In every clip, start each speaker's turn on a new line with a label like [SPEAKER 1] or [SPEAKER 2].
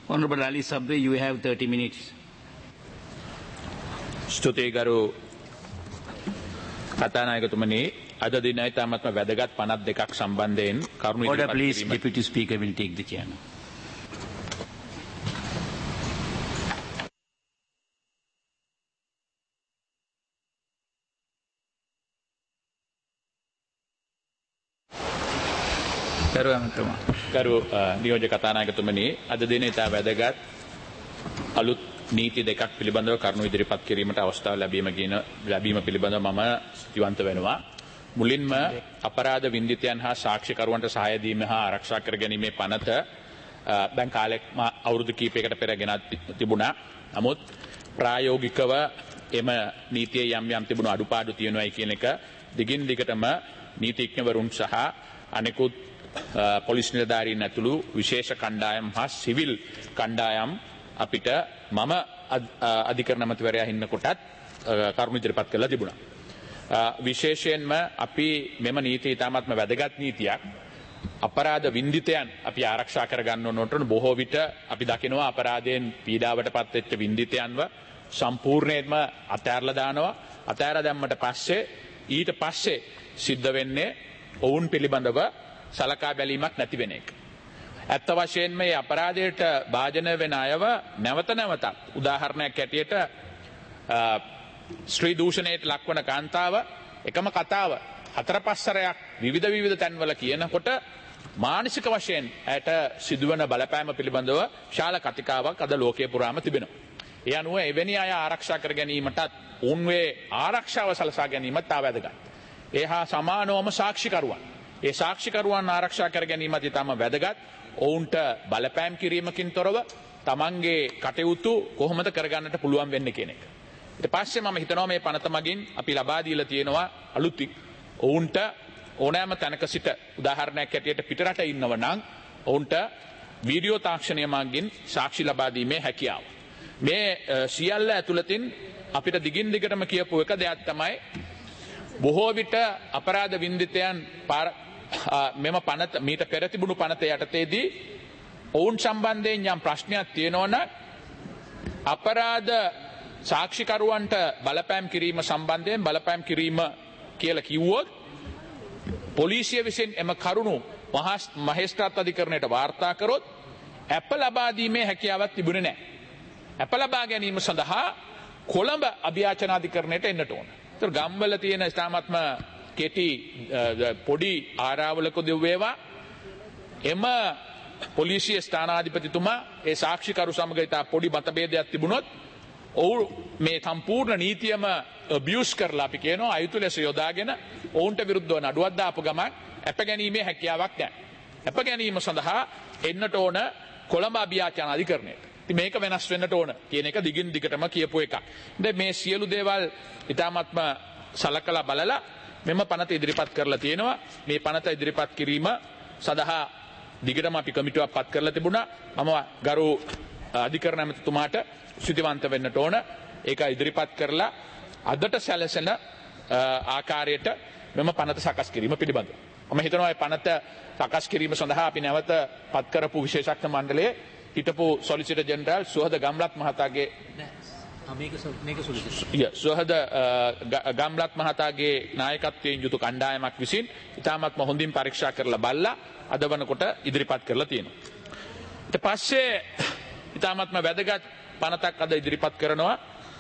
[SPEAKER 1] Honorable Ali Sabri, you have 30 minutes.
[SPEAKER 2] ස්තුතියි ගරු කතානායකතුමනි අද දිනයි තාමත්ම වැදගත් 52ක් සම්බන්ධයෙන් කරුණු
[SPEAKER 1] Order,
[SPEAKER 2] ඉදිරිපත්
[SPEAKER 1] please.
[SPEAKER 2] කිරීම
[SPEAKER 1] Deputy Speaker will take the chair now.
[SPEAKER 2] ගරු නියෝජ්‍ය කතානායකතුමනි අද දිනේ ඉතා වැදගත් අලුත් නීති දෙකක් පිළිබඳව කරුණු ඉදිරිපත් කිරීමට අවස්ථාව ලැබීම පිළිබඳව මම ස්තුතිවන්ත වෙනවා. මුලින්ම අපරාධ වින්දිතයන් හා සාක්ෂිකරුවන්ට සහාය දීම හා ආරක්ෂා කර ගැනීමේ පනත දැන් කාලෙක අවුරුදු කිහිපයකට පෙර ගෙනත් තිබුණා. නමුත් ප්‍රායෝගිකව එම නීතියේ යම් තිබුණු අඩුපාඩු තියෙනවායි කියන එක දිගින් දිගටම නීතිඥවරුන් සහ අනෙකුත් පොලිස් නිලධාරීන් ඇතුළු විශේෂ කණ්ඩායම් හා සිවිල් කණ්ඩායම් අපිට මම අධිකරණ අමාත්‍යවරයා ඉන්නකොටත් කරුණු ඉදිරිපත් කළා තිබුණා. විශේෂයෙන්ම අපි මෙම නීතිය ඉතාමත්ම වැදගත් නීතියක්. අපරාධ වින්දිතයන් අපි ආරක්ෂා කරගන්න ඕනට බොහෝ විට අපි දකිනවා අපරාධයෙන් පීඩාවට පත් වෙච්ච වින්දිතයන්ව සම්පූර්ණයෙන්ම අතෑරලා දානවා. අතෑර දැම්මට පස්සේ ඊට පස්සේ සිද්ධ වෙන්නේ ඔවුන් පිළිබඳව සලකා බැලීමක් නැති වෙන එක. ඇත්ත වශයෙන්ම මේ අපරාධයට භාජනය වෙන අයව නැවත නැවතත් උදාහරණයක් ඇටියට ස්ත්‍රී දූෂණයට ලක්වන කාන්තාව එකම කතාව 4-5 සැරයක් විවිධ තැන්වල කියනකොට මානසික වශයෙන් ඇයට සිදුවන බලපෑම පිළිබඳව ශාල කතිකාවක් අද ලෝකයේ පුරාම තිබෙනවා. ඒ අනුව එවැනි අය ආරක්ෂා කර ගැනීමටත් උන්වේ ආරක්ෂාව සලසා ගැනීමත් තා වැදගත්. ඒ හා සමානවම සාක්ෂිකරුවන්. ඒ සාක්ෂිකරුවන් ආරක්ෂා කර ගැනීමත් ඉතාම වැදගත්. ඔවුන්ට බලපෑම් කිරීමකින් තොරව තමන්ගේ කටයුතු කොහොමද කරගන්නට පුළුවන් වෙන්නේ කියන එක. ඊට පස්සේ මම හිතනවා මේ පනත මගින් අපි ලබා දීලා තියෙනවා අලුතින් ඔවුන්ට ඕනෑම තැනක සිට උදාහරණයක් ඇටියට පිටරට ඉන්නව නම් ඔවුන්ට වීඩියෝ තාක්ෂණය මගින් සාක්ෂි ලබා දීමේ හැකියාව. මේ සියල්ල ඇතුළතින් අපිට දිගින් දිගටම කියපු එක දෙයක් තමයි බොහෝ විට අපරාධ වින්දිතයන් මෙම පනත මීට පෙර තිබුණු පනත යටතේදී ඔවුන් සම්බන්ධයෙන් යම් ප්‍රශ්නයක් තියෙනවා නම් අපරාධ සාක්ෂිකරුවන්ට බලපෑම් කිරීම සම්බන්ධයෙන් බලපෑම් කිරීම කියලා කිව්වොත් පොලිසිය විසින් එම කරුණු මහේස්ත්‍රාත් අධිකරණයට වාර්තා කරොත් අප ලබා දීමේ හැකියාවක් තිබුණේ නැහැ. අප ලබා ගැනීම සඳහා කොළඹ අභියාචන අධිකරණයට එන්නට ඕන. ඒතර ගම්වල තියෙන ඉස්තාමත්ම කෙටි පොඩි ආරාවලකදී වේවා එම පොලිසිය ස්ථානාධිපතිතුමා ඒ සාක්ෂිකරු සමග ඉතා පොඩි මතභේදයක් තිබුණොත් ඔවුන් මේ සම්පූර්ණ නීතියම අබියුස් කරලා අපි කියනවා අයුතු ලෙස යොදාගෙන ඔවුන්ට විරුද්ධව නඩුවක් දාපු ගමන් අප ගැනීමේ හැකියාවක් නැහැ. අප ගැනීම සඳහා එන්නට ඕන කොළඹ අභියාචන අධිකරණයට. ඉතින් මේක වෙනස් වෙන්නට ඕන කියන එක දිගින් දිගටම කියපු එකක්. දැන් මේ සියලු දේවල් ඊටාත්ම සලකලා බලලා මෙම පනත ඉදිරිපත් කරලා තියෙනවා. මේ පනත ඉදිරිපත් කිරීම සඳහා දිගටම අපි කමිටුවක් පත් කරලා තිබුණා. මම ගරු අධිකරණ ඇමතිතුමාට ස්තුතිවන්ත වෙන්නට ඕන. ඒක ඉදිරිපත් කරලා අදට සැලසෙන ආකාරයට මෙම පනත සකස් කිරීම පිළිබඳව. මම හිතනවා මේ පනත සකස් කිරීම සඳහා අපි නැවත පත් කරපු විශේෂඥ මණ්ඩලයේ හිටපු සොලිසිටර් ජෙනරාල් සුහද ගම්ලත් මහතාගේ සුහද ගම්ලත් මහතාගේ නායකත්වයෙන් යුතු කණ්ඩායමක් විසින් ඉතාමත්ම හොඳින් පරීක්ෂා කරලා බලලා අද වනකොට ඉදිරිපත් කරලා තියෙනවා. ඊට පස්සේ ඉතාමත්ම වැදගත් පනතක් අද ඉදිරිපත් කරනවා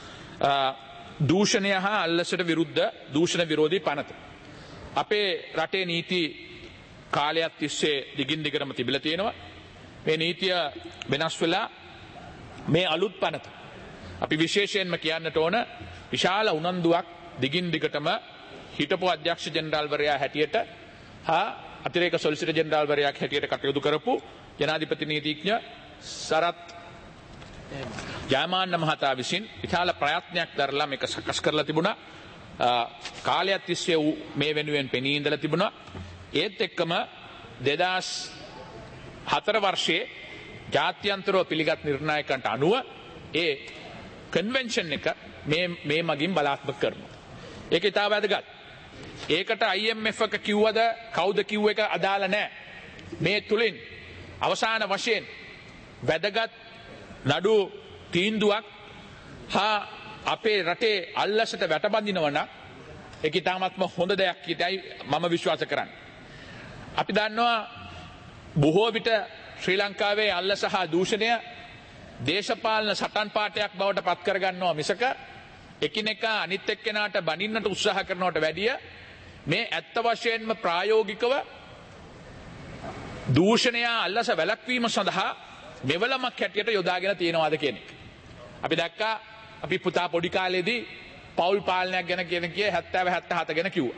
[SPEAKER 2] දූෂණය හා අල්ලසට විරුද්ධ දූෂණ විරෝධී පනත. අපේ රටේ නීති කාලයක් තිස්සේ දිගින් දිගටම තිබිලා තියෙනවා. මේ නීතිය වෙනස් වෙලා මේ අලුත් පනත අපි විශේෂයෙන්ම කියන්නට ඕන විශාල උනන්දුවක් දිගින් දිගටම හිටපු අධ්‍යක්ෂ ජෙනරාල්වරයා හැටියට හා අතිරේක සොලිසිටර් ජෙනරාල්වරයාක් හැටියට කටයුතු කරපු ජනාධිපති නීතිඥ සරත් ජයමාන්න මහතා විසින් විශාල ප්‍රයත්නයක් දරලා මේක සකස් කරලා තිබුණා. කාලයක් තිස්සේ මේ වෙනුවෙන් පෙනී ඉඳලා තිබුණා. ඒත් එක්කම 2004 වර්ෂයේ ජාත්‍යන්තරව පිළිගත් නිර්ණායකයන්ට අනුව ඒ කන්වෙන්ෂන් එක මේ මගින් බලාත්මක කරනවා. ඒක ඉතාම වැදගත්. ඒකට IMF එක කිව්වද කවුද කිව්ව එක අදාළ නැහැ. මේ තුලින් අවසාන වශයෙන් වැදගත් නඩු තීන්දුවක් හා අපේ රටේ අල්ලසට වැටබඳිනවා නම් ඒක ඉතාමත්ම හොඳ දෙයක් කියතයි මම විශ්වාස කරන්නේ. අපි දන්නවා බොහෝ විට ශ්‍රී ලංකාවේ අල්ලස හා දූෂණය දේශපාලන සටන් පාඨයක් බවට පත් කරගන්නවා මිසක එකිනෙකා අනිත් එක්කෙනාට බනින්නට උත්සාහ කරනවට වැඩිය මේ ඇත්ත වශයෙන්ම ප්‍රායෝගිකව දූෂණය අල්ලස වැළැක්වීම සඳහා මෙවලමක් හැටියට යොදාගෙන තියෙනවාද කියන එක. අපි දැක්කා අපි පුතා පොඩි කාලේදී පෞල් පාලනයක් ගැන කියන කිය 70 77 ගැන කිව්වා.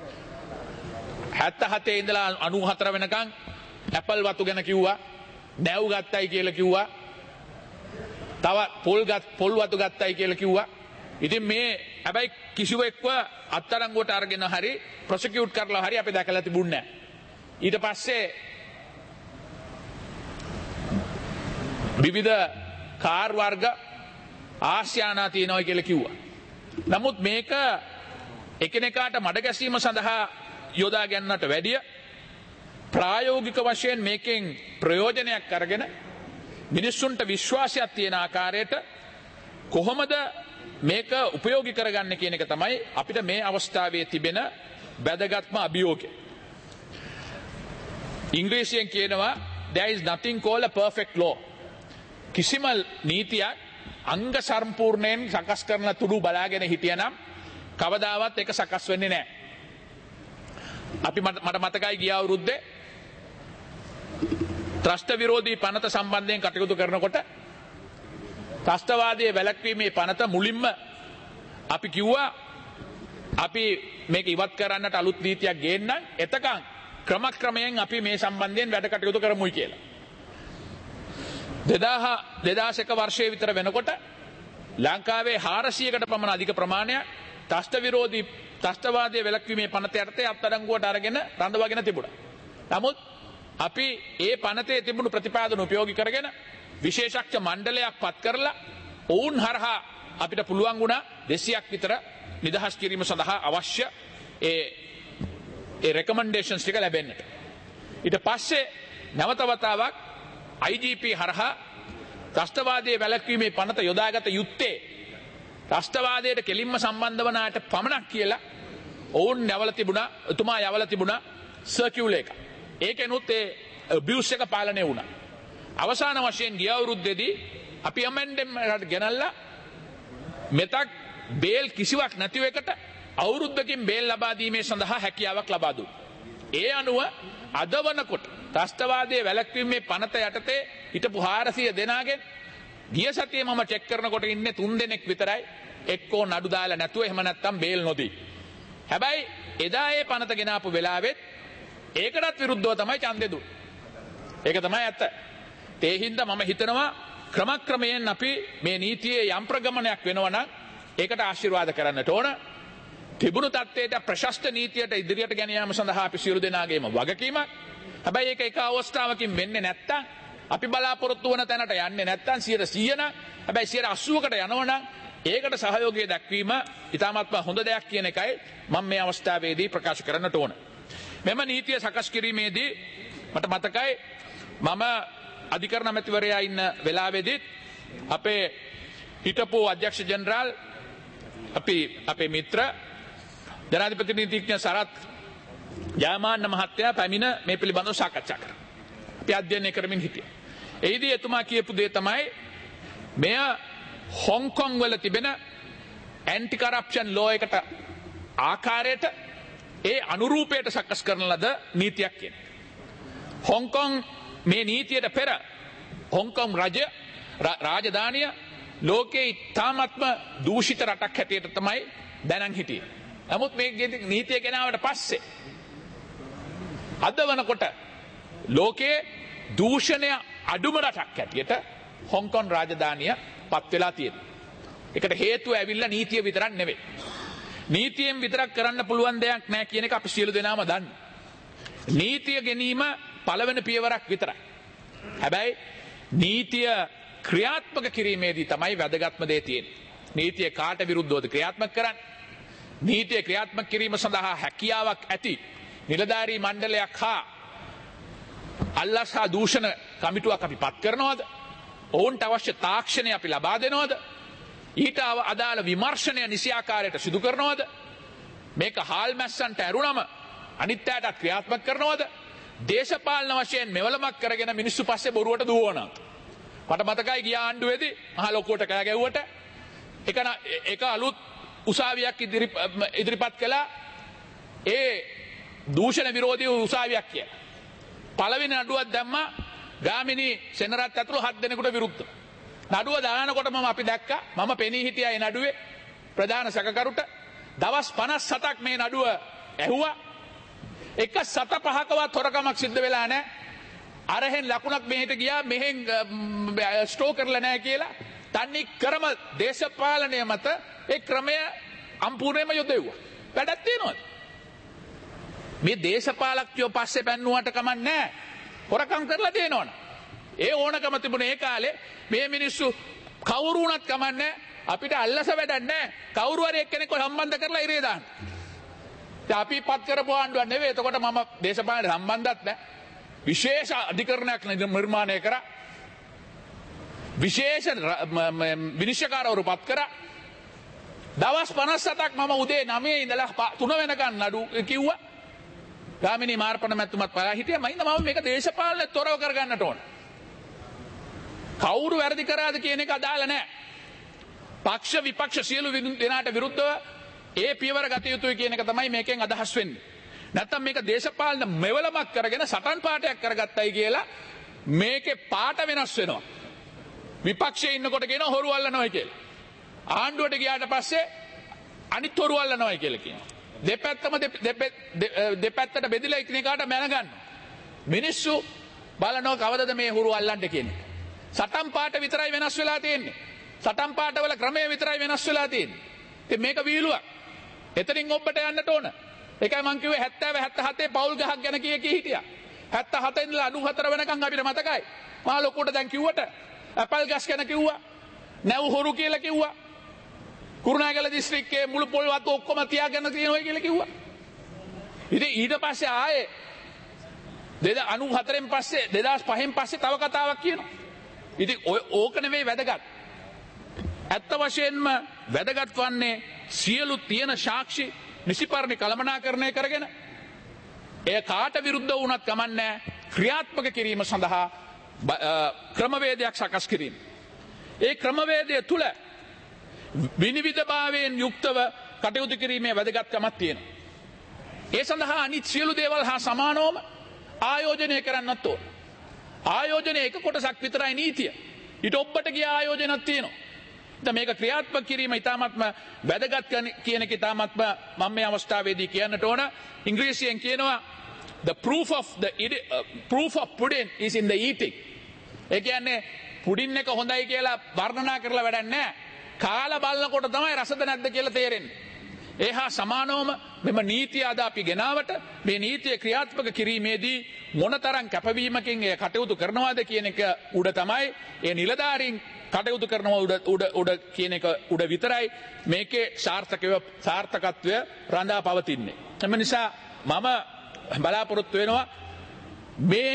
[SPEAKER 2] 77 ඉඳලා 94 වෙනකන් ඇපල් වතු ගැන කිව්වා. නැව් ගත්තයි කියලා කිව්වා. තව පොල් වතු ගත්තයි කියලා කිව්වා. ඉතින් මේ හැබැයි කිසිවෙක්ව අත්අඩංගුවට අරගෙන හරි ප්‍රොසිකියුට් කරලා හරි අපි දැකලා තිබුණේ නැහැ. ඊට පස්සේ විවිධ කාර් වර්ග ආශ්‍යානා තියෙනවා කියලා කිව්වා. නමුත් මේක එකිනෙකාට මඩ ගැසීම සඳහා යොදා ගන්නට වැඩිය ප්‍රායෝගික වශයෙන් මේකෙන් ප්‍රයෝජනයක් අරගෙන මිනිස්සුන්ට විශ්වාසයක් තියෙන ආකාරයට කොහොමද මේක උපයෝගී කරගන්න කියන එක තමයි අපිට මේ අවස්ථාවේ තිබෙන වැදගත්ම අභියෝගය. ඉංග්‍රීසියෙන් කියනවා there is nothing called a perfect law. කිසිම නීතියක් අංග සම්පූර්ණයෙන් සකස් කරන තුඩු බලාගෙන හිටියනම් කවදාවත් ඒක සකස් වෙන්නේ නැහැ. අපි මට මතකයි ගිය අවුරුද්දේ ත්‍රස්ත විරෝධී පනත සම්බන්ධයෙන් කටයුතු කරනකොට ත්‍රස්තවාදයේ වැළැක්වීමේ පනත මුලින්ම අපි කිව්වා අපි මේක ඉවත් කරන්නට අලුත් නීතියක් ගේන්නම් එතකන් ක්‍රමක්‍රමයෙන් අපි මේ සම්බන්ධයෙන් වැඩ කටයුතු කරමුයි කියලා. 2001 වර්ෂයේ විතර වෙනකොට ලංකාවේ 400කට පමණ අධික ප්‍රමාණයක් ත්‍රස්ත විරෝධී ත්‍රස්තවාදයේ වැළැක්වීමේ පනත යටතේ අත්අඩංගුවට අරගෙන රඳවාගෙන තිබුණා. නමුත් අපි ඒ පනතේ තිබුණු ප්‍රතිපාදන උපයෝගී කරගෙන විශේෂඥ මණ්ඩලයක් පත් කරලා ඔවුන් හරහා අපිට පුළුවන් වුණා 200ක් විතර නිදහස් කිරීම සඳහා අවශ්‍ය ඒ රෙකමෙන්ඩේෂන්ස් ටික ලැබෙන්නට. ඊට පස්සේ නැවත වතාවක් IGP හරහා ත්‍රස්තවාදයේ වැළැක්වීමේ පනත යොදාගත යුත්තේ ත්‍රස්තවාදයට කෙලින්ම සම්බන්ධ වන අයට පමණක් කියලා ඔවුන් එතුමා යවලා තිබුණා සර්කියුලර් එක. ඒකෙනුත් ඒ abuse එක පාලනය වුණා. අවසාන වශයෙන් ගිය අවුරුද්දේදී අපි amendment ගෙනල්ලා මෙතක් බේල් කිසිවක් නැතිව එකට අවුරුද්දකින් බේල් ලබා දීමේ සඳහා හැකියාවක් ලබා දුන්නා. ඒ අනුව අද වනකොට ත්‍රස්තවාදයේ වැළැක්වීමේ පනත යටතේ හිටපු 400 දෙනාගෙන් ගිය සතියේ මම චෙක් කරනකොට ඉන්නේ 3 දෙනෙක් විතරයි එක්කෝ නඩු දාලා නැතුව එහෙම නැත්තම් බේල් නොදී. හැබැයි එදා ඒ පනත ගෙනාපු වෙලාවෙත් ඒකටත් විරුද්ධව තමයි ඡන්දෙ දුන්නේ. ඒක තමයි ඇත්ත. ඒ හින්දා මම හිතනවා ක්‍රමක්‍රමයෙන් අපි මේ නීතියේ යම් ප්‍රගමනයක් වෙනවා නම් ඒකට ආශිර්වාද කරන්නට ඕන. තිබුණු තත්ත්වයට ප්‍රශස්ත නීතියට ඉදිරියට ගෙන යාම සඳහා අපි සියලු දෙනාගේම වගකීමක්. හැබැයි ඒක එක අවස්ථාවකින් වෙන්නේ නැත්තම් අපි බලාපොරොත්තු වන තැනට යන්නේ නැත්තම් 100% නම් හැබැයි 80%කට යනවා නම් ඒකට සහයෝගය දක්වීම ඉතාමත්ම හොඳ දෙයක් කියන එකයි මම මේ අවස්ථාවේදී ප්‍රකාශ කරන්නට ඕන. මෙම නීතිය සකස් කිරීමේදී මට මතකයි මම අධිකරණ ඇමතිවරයා ඉන්න වෙලාවේදී අපේ හිටපු අධ්‍යක්ෂ ජෙනරාල් අපේ මිත්‍ර ජනාධිපති නීතිඥ සරත් ජයමාන්න මහත්තයා පැමිණ මේ පිළිබඳව සාකච්ඡා කරා. අපි අධ්‍යයනය කරමින් හිටියා. එහිදී එතුමා කියපු දේ තමයි මෙය හොංකොං වල තිබෙන ඇන්ටි කරප්ෂන් ලෝ එකට ආකාරයට ඒ අනුරූපයට සකස් කරන ලද නීතියක් කියන. හොංකොං මේ නීතියට පෙර හොංකොං රාජධානිය ලෝකයේ ඉතාමත්ම දූෂිත රටක් හැටියට තමයි දැනන් හිටියේ. නමුත් මේ නීතිය ගෙනාවට පස්සේ අද වනකොට ලෝකයේ දූෂණය අඩුම රටක් හැටියට හොංකොං රාජධානිය පත් වෙලා තියෙනවා. ඒකට හේතුව ඇවිල්ලා නීතිය විතරක් නෙවෙයි. නීතියෙන් විතරක් කරන්න පුළුවන් දෙයක් නැහැ කියන එක අපි සියලු දෙනාම දන්නවා. නීතිය ගැනීම පළවෙනි පියවරක් විතරයි. හැබැයි නීතිය ක්‍රියාත්මක කිරීමේදී තමයි වැදගත්ම දේ තියෙන්නේ. නීතිය කාට විරුද්ධවද ක්‍රියාත්මක කරන්නේ? නීතිය ක්‍රියාත්මක කිරීම සඳහා හැකියාවක් ඇති නිලධාරී මණ්ඩලයක් හා අල්ලස් හා දූෂණ කමිටුවක් අපි පත් කරනවද? ඔවුන්ට අවශ්‍ය තාක්ෂණය අපි ලබා දෙනවද? ඊට අදාළ විමර්ශනය නිසියාකාරයට සිදු කරනවද? මේක හාල් මැස්සන්ට ඇරුණම අනිත් අයටත් ක්‍රියාත්මක කරනවද? දේශපාලන වශයෙන් මෙවලමක් කරගෙන මිනිස්සු පස්සේ බොරුවට දුවනවා. මට මතකයි ගිය ආණ්ඩුවේදී මහ ලොකුවට කෑ ගැව්වට එක අලුත් උසාවියක් ඉදිරිපත් කළා ඒ දූෂණ විරෝධී උසාවියක් කියලා. පළවෙනි නඩුවක් දැම්මා ගාමිණී සෙනරත් ඇතුළු 7 දෙනෙකුට විරුද්ධව. නඩුව දානකොටම අපි දැක්කා මම පෙනී හිටියා ඒ නඩුවේ ප්‍රධාන සැකකරුට දවස් 57ක් මේ නඩුව ඇහුවා. එක සත පහකවත් හොරකමක් සිද්ධ වෙලා නැහැ. අරහෙන් ලකුණක් මෙහෙට ගියා මෙහෙන් ස්ටෝ කරලා නැහැ කියලා තන්නේ ක්‍රම දේශපාලනය මත ඒ ක්‍රමය සම්පූර්ණයෙන්ම යොදෙව්වා. වැඩක් තියනවද? මේ දේශපාලකයෝ පස්සේ පැන්නුවට කමක් නැහැ. හොරකම් කරලා දෙනවනේ. ඒ ඕනකම තිබුණේ ඒ කාලේ මේ මිනිස්සු කවුරු වුණත් කමක් නැහැ. අපිට අල්ලස වැඩක් නැහැ. කවුරු හරි එක්කෙනෙක්ව සම්බන්ධ කරලා ඉරේ දාන්න. අපි පත් කරපු ආණ්ඩුවක් නෙවෙයි. එතකොට මම දේශපාලන සම්බන්ධත් නැහැ. විශේෂ අධිකරණයක් නිර්මාණය කරා. විශේෂ විනිශ්චයකාරවරු පත් කරා. දවස් 57ක් මම උදේ 9 ඉඳලා 3 වෙනකන් නඩු කිව්වා. ගාමිණී මාර්පණ මැතිතුමත් පලා හිටියා. මම මේක දේශපාලනේ තොරව කරගන්නට ඕන. කවුරු වැරදි කරාද කියන එක අදාළ නැහැ. පක්ෂ විපක්ෂ සියලු දෙනාට විරුද්ධව ඒ පියවර ගත යුතුයි කියන එක තමයි මේකෙන් අදහස් වෙන්නේ. නැත්තම් මේක දේශපාලන මෙවලමක් කරගෙන සටන් පාටයක් කරගත්තයි කියලා මේකේ පාට වෙනස් වෙනවා. විපක්ෂයේ ඉන්නකොට කියන හොරු අල්ලනවයි කියලා. ආණ්ඩුවට ගියාට පස්සේ අනිත් හොරු අල්ලනවයි කියලා කියනවා. දෙපැත්තම දෙපැත්තට බෙදලා එකිනෙකාට මැන ගන්නවා. මිනිස්සු බලනවා කවදද මේ හොරු අල්ලන්න කියන්නේ. සටන් පාට විතරයි වෙනස් වෙලා තියෙන්නේ. සටන් පාටවල ක්‍රමය විතරයි වෙනස් වෙලා තියෙන්නේ. ඉතින් මේක වීලුවක්. එතනින් ඔබට යන්නට ඕන. ඒකයි මං කිව්වේ 70 77 පෞල් ගහක් ගැන කී හිටියා. 77 ඉඳලා 94 වෙනකන් අපිට මතකයි. මා ලොකුට දැන් කිව්වට ඇපල් ගස් ගැන කිව්වා. නැව් හොරු කියලා කිව්වා. කුරුණෑගල දිස්ත්‍රික්කයේ මුළු පොල් වතු ඔක්කොම තියාගෙන තියෙනවා කියලා කිව්වා. ඉතින් ඊට පස්සේ ආයේ 94න් පස්සේ 2005න් පස්සේ තව කතාවක් කියනවා. ඉතින් ඕක නෙවෙයි වැදගත්. ඇත්ත වශයෙන්ම වැදගත් වන්නේ සියලු තියෙන සාක්ෂි නිසිපරිදි කළමනාකරණය කරගෙන එය කාට විරුද්ධ වුණත් කමන්නේ ක්‍රියාත්මක කිරීම සඳහා ක්‍රමවේදයක් සකස් කිරීම. ඒ ක්‍රමවේදය තුල විනිවිදභාවයෙන් යුක්තව කටයුතු කිරීමේ වැදගත්කමක් තියෙනවා. ඒ සඳහා අනිත් සියලු දේවල් හා සමානවම ආයෝජනය කරන්නත් ඕන. ආයෝජනය එක කොටසක් විතරයි නීතිය. ඊට ඔබට ගිය ආයෝජනක් තියෙනවා. දැන් මේක ක්‍රියාත්මක කිරීම ඉතාමත්ම වැදගත් කියන එක ඉතාමත්ම මම මේ අවස්ථාවේදී කියන්නට ඕන. ඉංග්‍රීසියෙන් කියනවා the proof of pudding is in the eating. ඒ කියන්නේ පුඩින් එක හොඳයි කියලා වර්ණනා කරලා වැඩක් නැහැ. කාලා බලනකොට තමයි රසද නැද්ද කියලා තේරෙන්නේ. ඒ හා සමානවම මෙම නීතිය අද අපි ගෙනාවට මේ නීතිය ක්‍රියාත්මක කිරීමේදී මොනතරම් කැපවීමකින් ඒ කටයුතු කරනවාද කියන එක උඩ තමයි ඒ නිලධාරීන් කටයුතු කරනවා උඩ කියන එක උඩ විතරයි මේකේ සාර්ථකත්වය රඳා පවතින්නේ. එම නිසා මම බලාපොරොත්තු වෙනවා මේ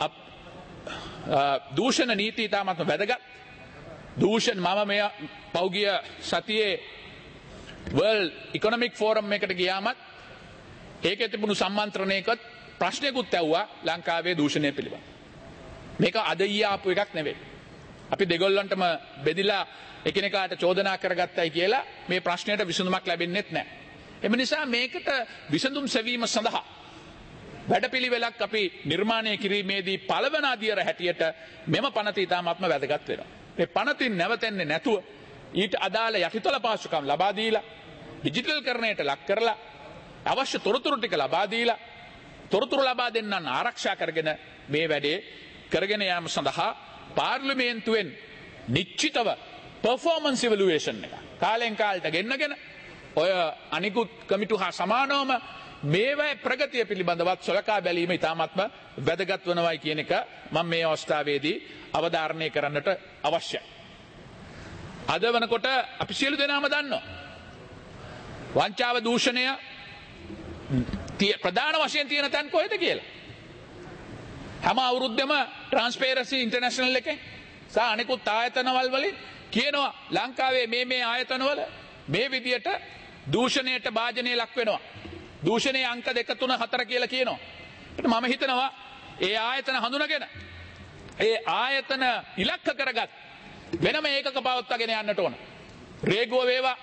[SPEAKER 2] දූෂණ නීති ඉතාමත්ම වැදගත්. දූෂණ මම මේ පෞගිය සතියේ වර්ල්ඩ් ඉකොනොමික් ෆෝරම් එකට ගියාමත් ඒකේ තිබුණු සම්මන්ත්‍රණයකත් ප්‍රශ්නයකුත් ඇහුවා ලංකාවේ දූෂණය පිළිබඳ. මේක අද ඊයේ ආපු එකක් නෙවෙයි. අපි දෙගොල්ලන්ටම බෙදිලා එකිනෙකාට චෝදනා කරගත්තයි කියලා මේ ප්‍රශ්නයට විසඳුමක් ලැබෙන්නේත් නැහැ. එම නිසා මේකට විසඳුම් සෙවීම සඳහා වැඩපිළිවෙලක් අපි නිර්මාණය කිරීමේදී පළවන අදියර හැටියට මෙම පනත ඉතාමත්ම වැදගත් වෙනවා. මේ පනතින් නැවතෙන්නේ නැතුව ඊට අදාළ යටිතල පාසුකම් ලබා දීලා ඩිජිටල් කරණයට ලක් කරලා අවශ්‍ය තොරතුරු ටික ලබා දීලා තොරතුරු ලබා දෙන්නන් ආරක්ෂා කරගෙන මේ වැඩේ කරගෙන යාම සඳහා පාර්ලිමේන්තුවෙන් නිශ්චිතව පර්ෆෝමන්ස් ඉවලුවේෂන් එක කාලෙන් කාලට ගෙන්නගෙන ඔය අනිකුත් කමිටු හා සමානවම මේවැ ප්‍රගතිය පිළිබඳවත් සලකා බැලීම ඉතාමත්ම වැදගත් වනවයි කියන එක මම මේ අවස්ථාවේදී අවධාරණය කරන්නට අවශ්‍යයි. අද වනකොට අපි සියලු දෙනාම දන්නවා. වංචාව දූෂණය ප්‍රධාන වශයෙන් තියෙන තැන් කොහෙද කියලා. හැම අවුරුද්දෙම ට්‍රාන්ස්පේරන්සි ඉන්ටර්නැෂනල් එකේ සහ අනෙකුත් ආයතනවල වලින් කියනවා ලංකාවේ මේ ආයතනවල මේ විදියට දූෂණයට භාජනය ලක් වෙනවා. දූෂණයේ අංක 2 3 4 කියලා කියනවා. මම හිතනවා ඒ ආයතන හඳුනගෙන ඒ ආයතන ඉලක්ක කරගත් වෙනම ඒකක පවත්වාගෙන යන්නට ඕන. රේගුව වේවා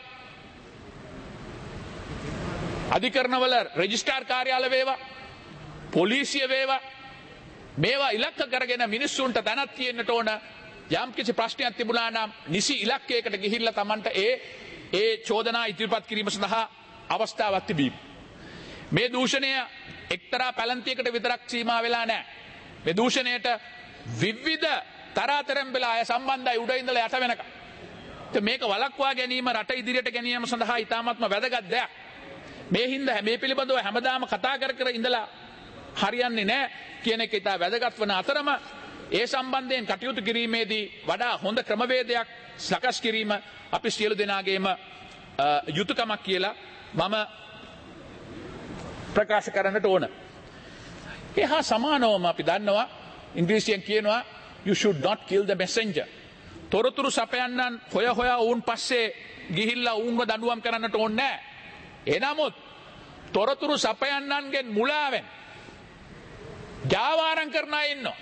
[SPEAKER 2] අධිකරණවල රෙජිස්ට්‍රාර් කාර්යාල වේවා පොලිසිය වේවා මේවා ඉලක්ක කරගෙන මිනිස්සුන්ට දැනක් තියෙන්නට ඕන. යම් කිසි ප්‍රශ්නයක් තිබුණා නම් නිසි ඉලක්කයකට ගිහිල්ලා Tamanට ඒ චෝදනා ඉදිරිපත් කිරීම සඳහා අවස්ථාවක් තිබීම. මේ දූෂණය එක්තරා පැලන්තියකට විතරක් සීමා වෙලා නැහැ. මේ දූෂණයට විවිධ තරාතරම් වෙලා අය සම්බන්ධයි උඩ ඉඳලා යට වෙනකම්. මේක වළක්වා ගැනීම රට ඉදිරියට ගැනීම සඳහා ඉතාමත්ම වැදගත් දෙයක්. මේ හින්දා මේ පිළිබඳව හැමදාම කතා කර ඉඳලා හරියන්නේ නැහැ කියන එක ඉතා වැදගත් වන අතරම ඒ සම්බන්ධයෙන් කටයුතු කිරීමේදී වඩා හොඳ ක්‍රමවේදයක් සකස් කිරීම අපි සියලු දෙනාගේම යුතුයකමක් කියලා මම ප්‍රකාශ කරන්නට ඕන. ඒ හා සමානවම අපි දන්නවා ඉංග්‍රීසියෙන් කියනවා you should not kill the messenger. තොරතුරු සපයන්නන් හොයා වුන් පස්සේ ගිහිල්ලා ඌන්ව දඬුවම් කරන්නට ඕනේ නැහැ. එනමුත් තොරතුරු සපයන්නන්ගෙන් මුලාවෙන් ජාවාරම් කරන අය ඉන්නවා.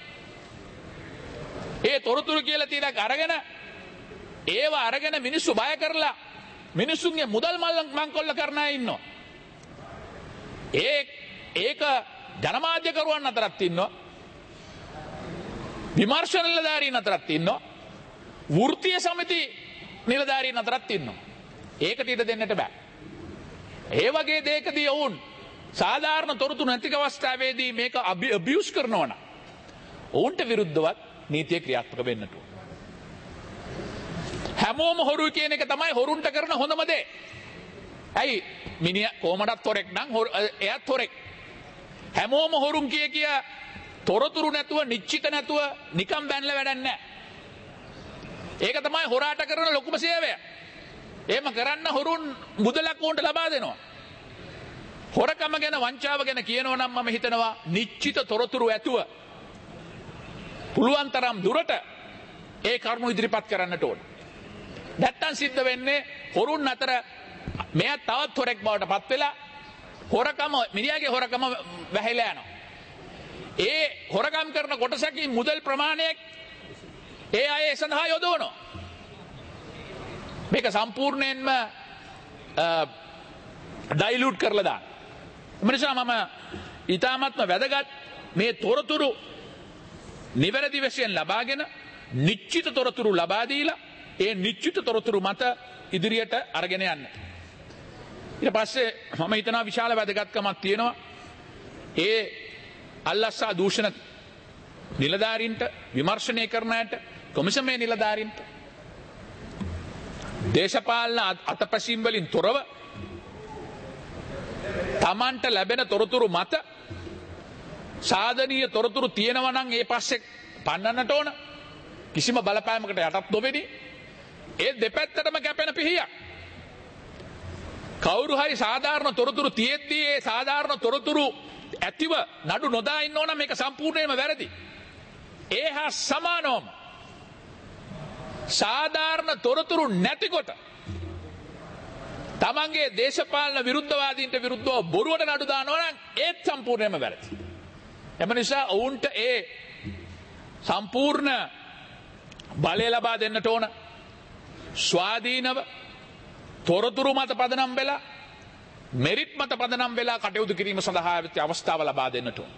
[SPEAKER 2] ඒ තොරතුරු කියලා තියෙනක් අරගෙන ඒව අරගෙන මිනිස්සු බය කරලා මිනිස්සුන්ගේ මුදල් මංකොල්ල කරන අය ඉන්නවා. ඒක ජනමාධ්‍යකරුවන් අතරත් ඉන්නවා. විමර්ශන නිලධාරීන් අතරත් ඉන්නවා. වෘත්තීය සමිති නිලධාරීන් අතරත් ඉන්නවා. ඒකට ඉඩ දෙන්නට බෑ. ඒ වගේ දෙයකදී වුන් සාධාරණ තොරතුරු නැති අවස්ථාවේදී මේක අබියුස් කරනවා නම් ඔවුන්ට විරුද්ධවත් නීතිය ක්‍රියාත්මක වෙන්නට ඕන. හැමෝම හොරු කියන එක තමයි හොරුන්ට කරන හොඳම දේ. ඇයි මිනිහා කොහමඩත් හොරෙක් නම් එයාත් හොරෙක්. හැමෝම හොරුන් කිය තොරතුරු නැතුව නිශ්චිත නැතුව නිකම් බැනලා වැඩක් නැහැ. ඒක තමයි හොරාට කරන ලොකුම සේවය. එහෙම කරන්න හොරුන් මුදලක් උන්ට ලබා දෙනවා. හොරකම ගැන වංචාව ගැන කියනවා නම් මම හිතනවා නිශ්චිත තොරතුරු ඇතුව පුළුවන් තරම් දුරට ඒ කරුණු ඉදිරිපත් කරන්නට ඕන. නැත්තම් සිද්ධ වෙන්නේ හොරුන් අතර මෙයා තවත් හොරෙක් බවට පත් වෙලා හොරකම මිනිහාගේ හොරකම වැහිලා යනවා. ඒ හොරකම් කරන කොටසකින් මුදල් ප්‍රමාණයක් ඒ අය සඳහා යොදවනවා. මේක සම්පූර්ණයෙන්ම ඩයිලූට් කරලා දාන. ඒ නිසා මම ඊටාත්ම වැදගත් මේ තොරතුරු නිවැරදි වශයෙන් ලබාගෙන නිශ්චිත තොරතුරු ලබා දීලා ඒ නිශ්චිත තොරතුරු මත ඉදිරියට අරගෙන යන්න. ඊට පස්සේ මම හිතනවා විශාල වැදගත්කමක් තියෙනවා ඒ අල්ලස්සා දූෂණ නිලධාරීන්ට විමර්ශනය කරන අයට කොමිසමේ නිලධාරීන්ට දේශපාලන අතපැසීම් වලින් තොරව තමන්ට ලැබෙන තොරතුරු මත සාධනීය තොරතුරු තියෙනවා නම් ඒ පස්සේ පන්නන්නට ඕන. කිසිම බලපෑමකට යටත් නොවෙනි ඒ දෙපැත්තටම කැපෙන පිහියක්. කවුරු හරි සාධාරණ තොරතුරු තියෙද්දී ඒ සාධාරණ තොරතුරු ඇතිව නඩු නොදා ඉන්න ඕන මේක සම්පූර්ණයෙන්ම වැරදි. ඒ හා සමානවම සාධාරණ තොරතුරු නැතිකොට තමන්ගේ දේශපාලන විරුද්ධවාදීන්ට විරුද්ධව බොරුවට නඩු දානවා නම් ඒත් සම්පූර්ණයෙන්ම වැරදි. එම නිසා ඔවුන්ට ඒ සම්පූර්ණ බලය ලබා දෙන්නට ඕන. ස්වාධීනව තොරතුරු මත පදනම් වෙලා මෙරිට් මත පදනම් වෙලා කටයුතු කිරීම සඳහා අවස්ථාව ලබා දෙන්නට ඕන.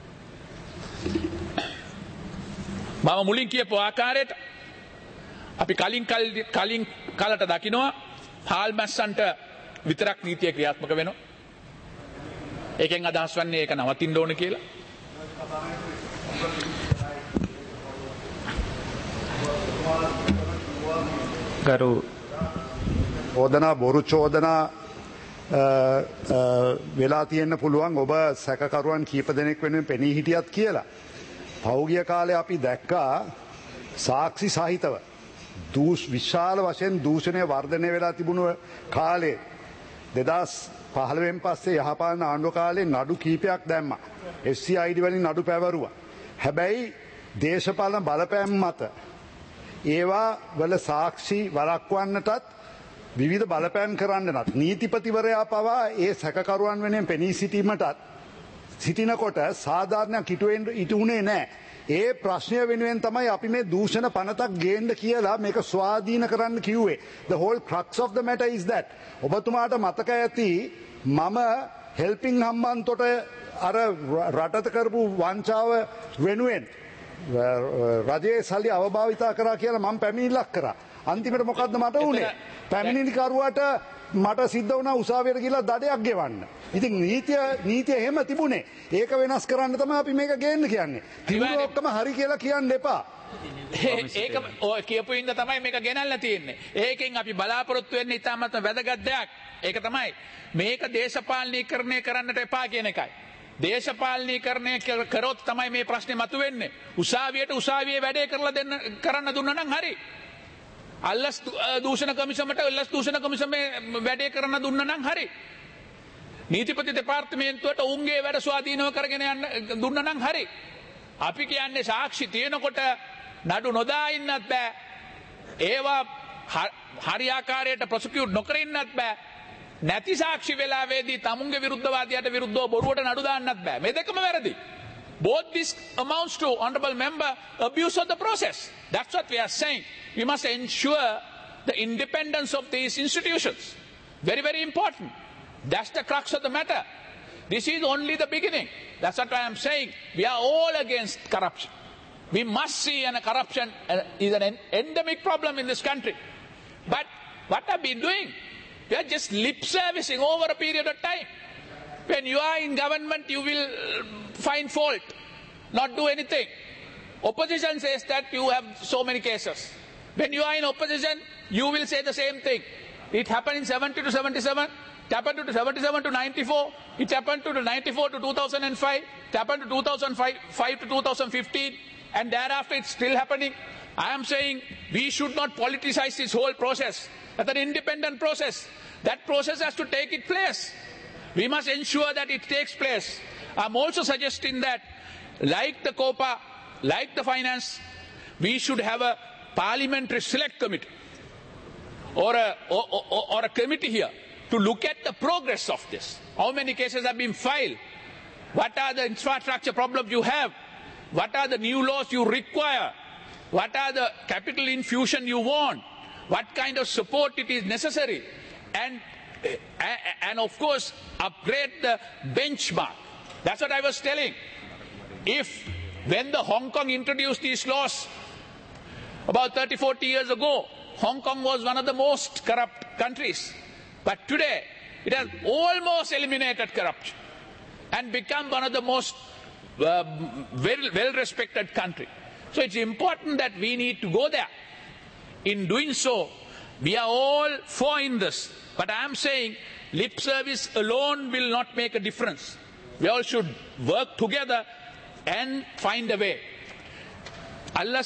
[SPEAKER 2] මම මුලින් කියපු ආකාරයට අපි කලින් කලට දකිනවා හාල් මැස්සන්ට විතරක් නීතිය ක්‍රියාත්මක වෙනවා. ඒකෙන් අදහස් වන්නේ ඒක නවතින්න ඕන කියලා.
[SPEAKER 3] ගරු චෝදනා බොරු චෝදනා වෙලා තියෙන්න පුළුවන් ඔබ සැකකරුවන් කීප දෙනෙක් වෙනුවෙන් පෙනී හිටියත් කියලා. පෞගිය කාලේ අපි දැක්කා සාක්ෂි සහිතව විශාල වශයෙන් දූෂණය වර්ධනය වෙලා තිබුණු කාලේ 2015 පස්සේ යහපාලන ආණ්ඩුව කාලේ නඩු කීපයක් දැම්මා. FCID වලින් නඩු පැවරුවා. හැබැයි දේශපාලන බලපෑම් මත ඒවා වල සාක්ෂි වළක්වන්නටත් විවිධ බලපෑම් කරන්නටත් නීතිපතිවරයා පවා ඒ සැකකරුවන් වෙනුවෙන් පෙනී සිටීමටත් සිටිනකොට සාධාරණයක් ඉටුුණේ නෑ. ඒ ප්‍රශ්නය වෙනුවෙන් තමයි අපි මේ දූෂණ පනතක් ගේන්න කියලා මේක ස්වාධීන කරන්න කිව්වේ. The whole crux of the matter is that. ඔබතුමාට මතක ඇති මම හෙල්පින් හම්බන්තොට අර රටත කරපු වංචාව වෙනුවෙන් රජයේ සල්ලි අවභාවිතා කරා කියලා මම පැමිණිල්ලක් කරා. අන්තිමට මොකද්ද මට වුණේ? පැමිණිලිකරුවාට මට සිද්ධ වුණා උසාවියට ගිහලා දඩයක් ගෙවන්න. ඉතින් නීතිය එහෙම තිබුණේ. ඒක වෙනස් කරන්න තමයි අපි මේක ගේන්න කියන්නේ. තිබුණ ඔක්කොම හරි කියලා කියන්න එපා.
[SPEAKER 2] ඒක ඔය කියපු ඉන්න තමයි මේක ගෙනල්ලා තියෙන්නේ. ඒකෙන් අපි බලාපොරොත්තු වෙන්නේ ඉතාමත් වැදගත් දෙයක්. ඒක තමයි මේක දේශපාලනීකරණය කරන්නට එපා කියන එකයි. දේශපාලනීකරණය කරොත් තමයි මේ ප්‍රශ්නේ මතුවෙන්නේ. උසාවියේ වැඩේ කරන්න දුන්නා නම් හරි. අල්ලස් දූෂණ කමිසමට අල්ලස් දූෂණ කමිසමේ වැඩේ කරන්න දුන්නා නම් හරි. නීතිපති දෙපාර්තමේන්තුවට උන්ගේ වැඩ ස්වාධීනව කරගෙන යන්න දුන්නා නම් හරි. අපි කියන්නේ සාක්ෂි තියෙනකොට නඩු නොදා ඉන්නත් බෑ. ඒවා හරියාකාරයට ප්‍රොසිකියුට් නොකර ඉන්නත් බෑ. නැති සාක්ෂි වෙලාවේදී තමුන්ගේ විරුද්ධවාදියාට විරුද්ධව බොරුවට නඩු දාන්නත් බෑ. මේ දෙකම වැරදි. Both this amounts to, honourable member, abuse of the process. That's what we are saying. We must ensure the independence of these institutions. Very, very important. That's the crux of the matter. This is only the beginning. That's what I am saying. We are all against corruption. We must see corruption is an endemic problem in this country. But what are we doing? We are just lip servicing over a period of time. When you are in government, you will find fault, not do anything. Opposition says that you have so many cases. When you are in opposition, you will say the same thing. It happened in 70 to 77, it happened to 77 to 94, it happened to 94 to 2005, it happened to 2005 to 2015, and thereafter it's still happening. I am saying we should not politicize this whole process. That's an independent process. That process has to take its place. We must ensure that it takes place. I'm also suggesting that, like the COPA, like the finance, we should have a parliamentary select committee or a committee here to look at the progress of this. How many cases have been filed? What are the infrastructure problems you have? What are the new laws you require? What are the capital infusion you want? What kind of support it is necessary? And of course, upgrade the benchmark. That's what I was telling. When the Hong Kong introduced these laws about 30-40 years ago, Hong Kong was one of the most corrupt countries. But today, it has almost eliminated corruption and become one of the most well-respected countries. So it's important that we need to go there. In doing so, we are all for in this. But I am saying lip service alone will not make a difference. We all should work together and find a way. අල්ල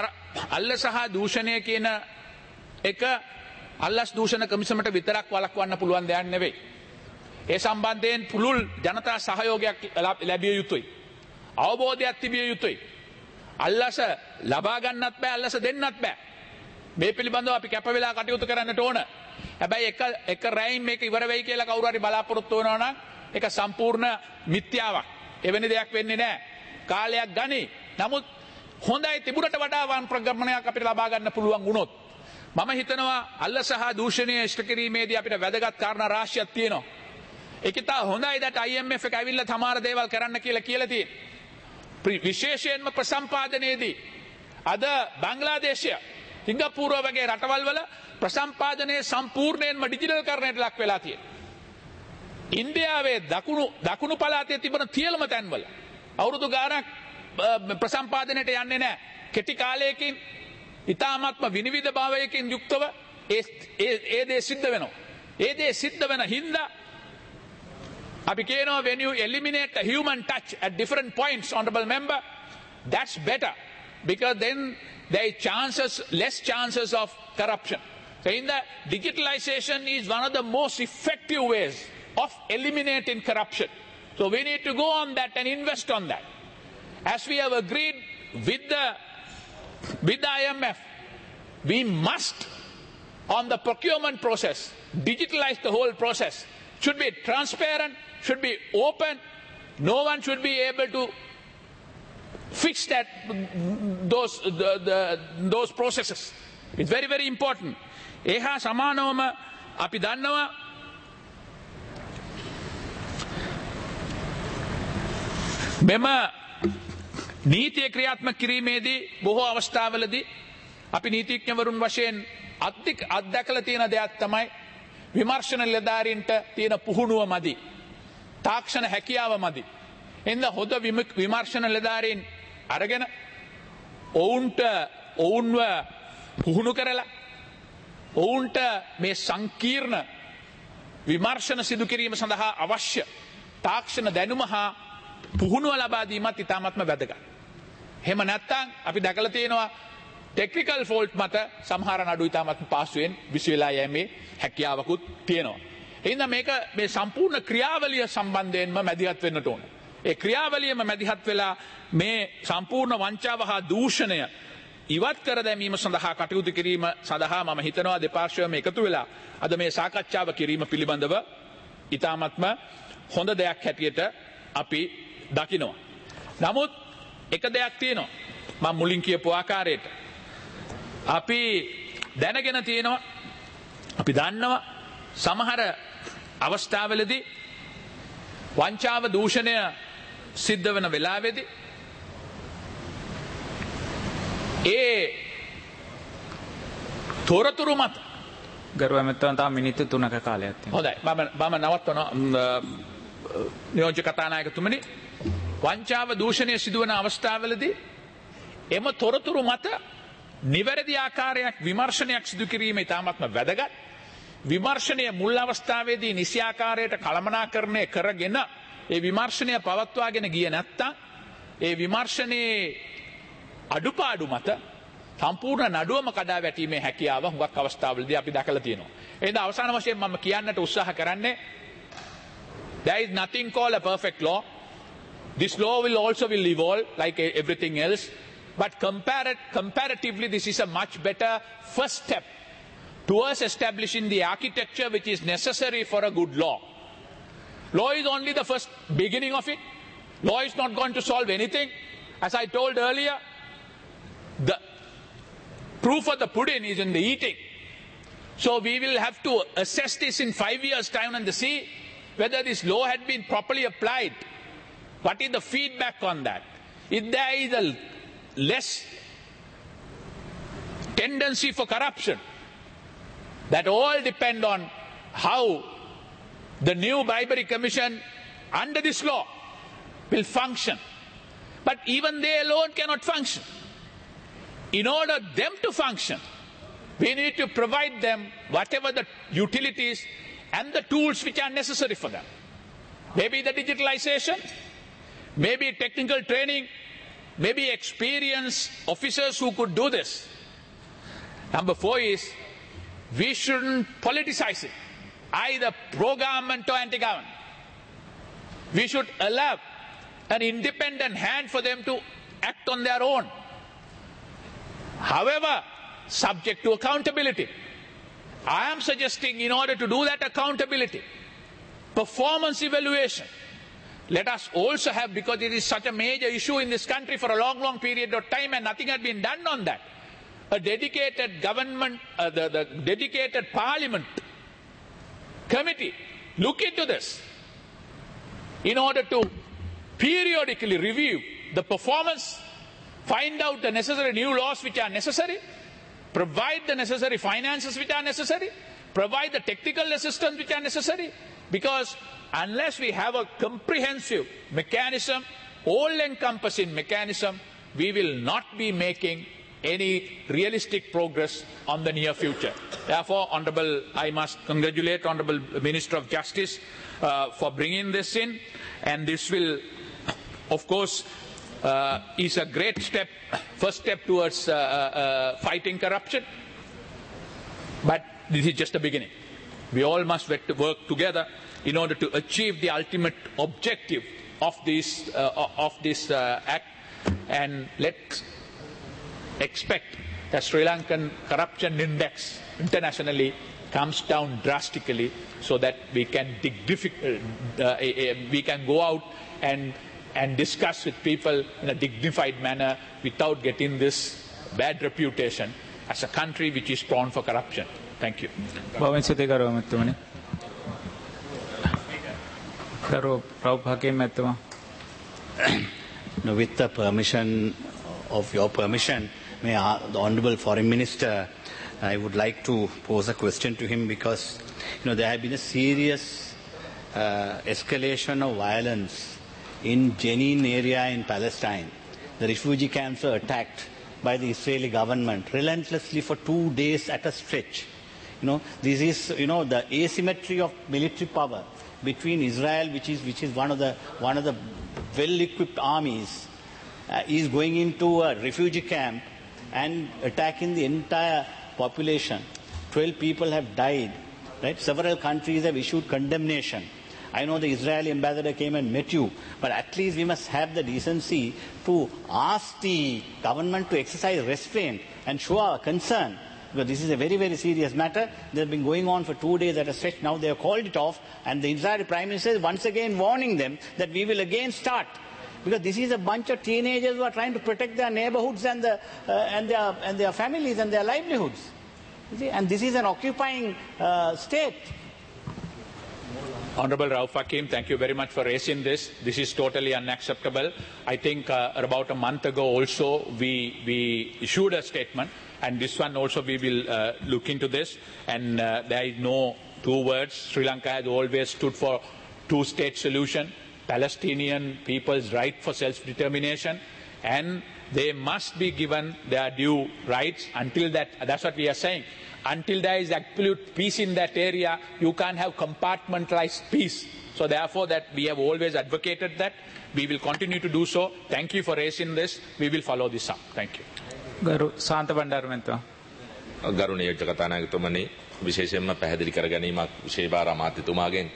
[SPEAKER 2] සහ දූෂණය කියන එක අල්ලස් දූෂණ කමිසමට විතරක් වළක්වන්න පුළුවන් දෙයක් නෙවෙයි. ඒ සම්බන්ධයෙන් පුළුල් ජනතා සහයෝගයක් ලැබිය යුතුයි. අවබෝධයක් තිබිය යුතුයි. අල්ලස ලබා ගන්නත් බෑ, අල්ලස දෙන්නත් බෑ. මේ පිළිබඳව අපි කැප වෙලා කටයුතු කරන්නට ඕන. හැබැයි එක රැයින් මේක ඉවර වෙයි කියලා කවුරු හරි බලාපොරොත්තු වෙනවා නම් ඒක සම්පූර්ණ මිත්‍යාවක්. එවැනි දෙයක් වෙන්නේ නැහැ. කාලයක් ගනි. නමුත් හොඳයි තිබුණට වඩා වන් ප්‍රගමනයක් අපිට ලබා ගන්න පුළුවන් වුණොත් මම හිතනවා අල්ල සහ දූෂණය ඉෂ්ට කිරීමේදී අපිට වැදගත් කාරණා රාශියක් තියෙනවා. ඒක තා හොඳයි that IMF එක ඇවිල්ලා තමාර දේවල් කරන්න කියලා තියෙනවා. විශේෂයෙන්ම ප්‍රසම්පාදනයේදී අද බංග්ලාදේශය සිංගප්පූරුව වගේ රටවල් වල ප්‍රසම්පාදනයේ සම්පූර්ණයෙන්ම ඩිජිටල් කරණයට ලක් වෙලා තියෙනවා. ඉන්දියාවේ දකුණු පළාතේ තිබෙන තියලම තැන්වල අවුරුදු ගාණක් ප්‍රසම්පාදනයට යන්නේ නැහැ. කෙටි කාලයකින් ඉතාමත්ම විනිවිද භාවයකින් යුක්තව ඒ දේ සිද්ධ වෙනවා. ඒ දේ සිද්ධ වෙන හින්දා අපි කියනවා when you eliminate the human touch at different points, honourable member, that's better because then there is less chances of corruption. So in the digitalization is one of the most effective ways of eliminating corruption. So we need to go on that and invest on that. As we have agreed with the IMF we must, on the procurement process, digitalize the whole process. Should be transparent, should be open. No one should be able to fix that, those processes. It's very, very important. Eha samanawama api dannawa mema නීතිය ක්‍රියාත්මක කිරීමේදී බොහෝ අවස්ථාවලදී අපි නීතිඥවරුන් වශයෙන් අත්දැකලා තියෙන දෙයක් තමයි විමර්ශන නිලධාරීන්ට තියෙන පුහුණුව මදි. තාක්ෂණ හැකියාව මදි. එන්න හොඳ විමර්ශන නිලධාරීන් අරගෙන ඔවුන්ව පුහුණු කරලා ඔවුන්ට මේ සංකීර්ණ විමර්ශන සිදු කිරීම සඳහා අවශ්‍ය තාක්ෂණ දැනුම හා පුහුණුව ලබා දීමත් ඉතාමත්ම වැදගත්. එහෙම නැත්නම් අපි දැකලා තියෙනවා ටෙක්නිකල් ෆෝල්ට් මත සමහර නඩු ඉතාමත්ම පාසුවෙන් විශ්වවිද්‍යාල යෑමේ හැකියාවකුත් තියෙනවා. එහෙනම් මේක මේ සම්පූර්ණ ක්‍රියාවලිය සම්බන්ධයෙන්ම මැදිහත් වෙන්නට ඕන. ඒ ක්‍රියාවලියම මැදිහත් වෙලා මේ සම්පූර්ණ වංචාව හා දූෂණය ඉවත් කර දැමීම සඳහා කටයුතු කිරීම සඳහා මම හිතනවා දෙපාර්ශ්වයම එකතු වෙලා අද මේ සාකච්ඡාව කිරීම පිළිබඳව ඉතාමත්ම හොඳ දෙයක් හැටියට අපි දකිනවා. නමුත් එක දෙයක් තියෙනවා. මම මුලින් කියපු ආකාරයට අපි දැනගෙන තියෙනවා, අපි දන්නවා සමහර අවස්ථාවලදී වංචාව දූෂණය සිද්ධ වෙන වෙලාවේදී ඒ තොරතුරු මත
[SPEAKER 4] ගරු ඇමතුමා තා මිනිත්තු 3ක කාලයක් තියෙනවා.
[SPEAKER 2] හොඳයි. මම නවත්වනවා නියෝජ්‍ය කතානායකතුමනි. වංචාව දූෂණය සිදුවන අවස්ථාවලදී එම තොරතුරු මත නිවැරදි ආකාරයක් විමර්ශනයක් සිදු කිරීම ඉතාමත්ම වැදගත්. විමර්ශනය මුල් අවස්ථාවේදී නිසි ආකාරයට කළමනාකරණය කරගෙන ඒ විමර්ශනය පවත්වාගෙන ගියේ නැත්තම් ඒ විමර්ශනයේ අඩුපාඩු මත සම්පූර්ණ නඩුවම කඩා වැටීමේ හැකියාව හුඟක් අවස්ථාවලදී අපි දැකලා තියෙනවා. එහෙනම් අවසාන වශයෙන් මම කියන්නට උත්සාහ කරන්නේ there is nothing called a perfect law. This law will also evolve like everything else. But comparatively, this is a much better first step towards establishing the architecture which is necessary for a good law. Law is only the first beginning of it. Law is not going to solve anything. As I told earlier, the proof of the pudding is in the eating. So we will have to assess this in 5 years' time and see whether this law had been properly applied. What is the feedback on that? If there is a less tendency for corruption, that all depend on how the new Bribery Commission under this law will function. But even they alone cannot function. In order them to function, we need to provide them whatever the utilities and the tools which are necessary for them. Maybe the digitalization, maybe technical training, maybe experienced officers who could do this. Number 4 is, we shouldn't politicize it, either pro-government or anti-government. We should allow an independent hand for them to act on their own. However, subject to accountability. I am suggesting, in order to do that accountability, performance evaluation, let us also have, because it is such a major issue in this country for a long period of time and nothing had been done on that, a dedicated government, the dedicated parliament committee look into this in order to periodically review the performance, find out the necessary new laws which are necessary, provide the necessary finances which are necessary, provide the technical assistance which are necessary, because unless we have a comprehensive mechanism, all-encompassing mechanism, we will not be making any realistic progress on the near future. Therefore, I must congratulate Honourable Minister of Justice for bringing this in, and this will, of course, is a great step, first step towards fighting corruption. But this is just the beginning. We all must work together in order to achieve the ultimate objective of this act, and let's expect that Sri Lankan corruption index internationally comes down drastically so that we can we can go out and discuss with people in a dignified manner without getting this bad reputation as a country which is prone for corruption. Thank you.
[SPEAKER 1] With the permission of your permission, may the Honourable Foreign Minister, I would like to pose a question to him because there have been a serious escalation of violence in Jenin area in Palestine. The refugee camps were attacked by the Israeli government relentlessly for 2 days at a stretch. This is the asymmetry of military power between Israel, which is one of the well-equipped armies, is going into a refugee camp and attacking the entire population. 12 people have died. Right? Several countries have issued condemnation. I know the Israeli ambassador came and met you, but at least we must have the decency to ask the government to exercise restraint and show our concern. Because this is a very, very serious matter. They've been going on for 2 days at a stretch. Now they have called it off, and the Israeli Prime Minister is once again warning them that we will again start. Because this is a bunch of teenagers who are trying to protect their neighborhoods and their families and their livelihoods. You see? And this is an occupying state.
[SPEAKER 2] Honorable Rauf Hakim, thank you very much for raising this. This is totally unacceptable. I think about a month ago also we issued a statement, and this one also we will look into this. And there is no two words. Sri Lanka has always stood for two-state solution, Palestinian people's right for self-determination, and they must be given their due rights. Until that's what we are saying. Until there is absolute peace in that area, you can't have compartmentalized peace. So therefore that we have always advocated that. We will continue to do so. Thank you for raising this. We will follow this up. Thank you.
[SPEAKER 4] ගරු සාන්ත බණ්ඩාරමෙන්තුමා.
[SPEAKER 5] ගරුණීය කතානායකතුමනි, විශේෂයෙන්ම පැහැදිලි කර ගැනීමක් විශේෂාර අමාත්‍යතුමාගෙන්.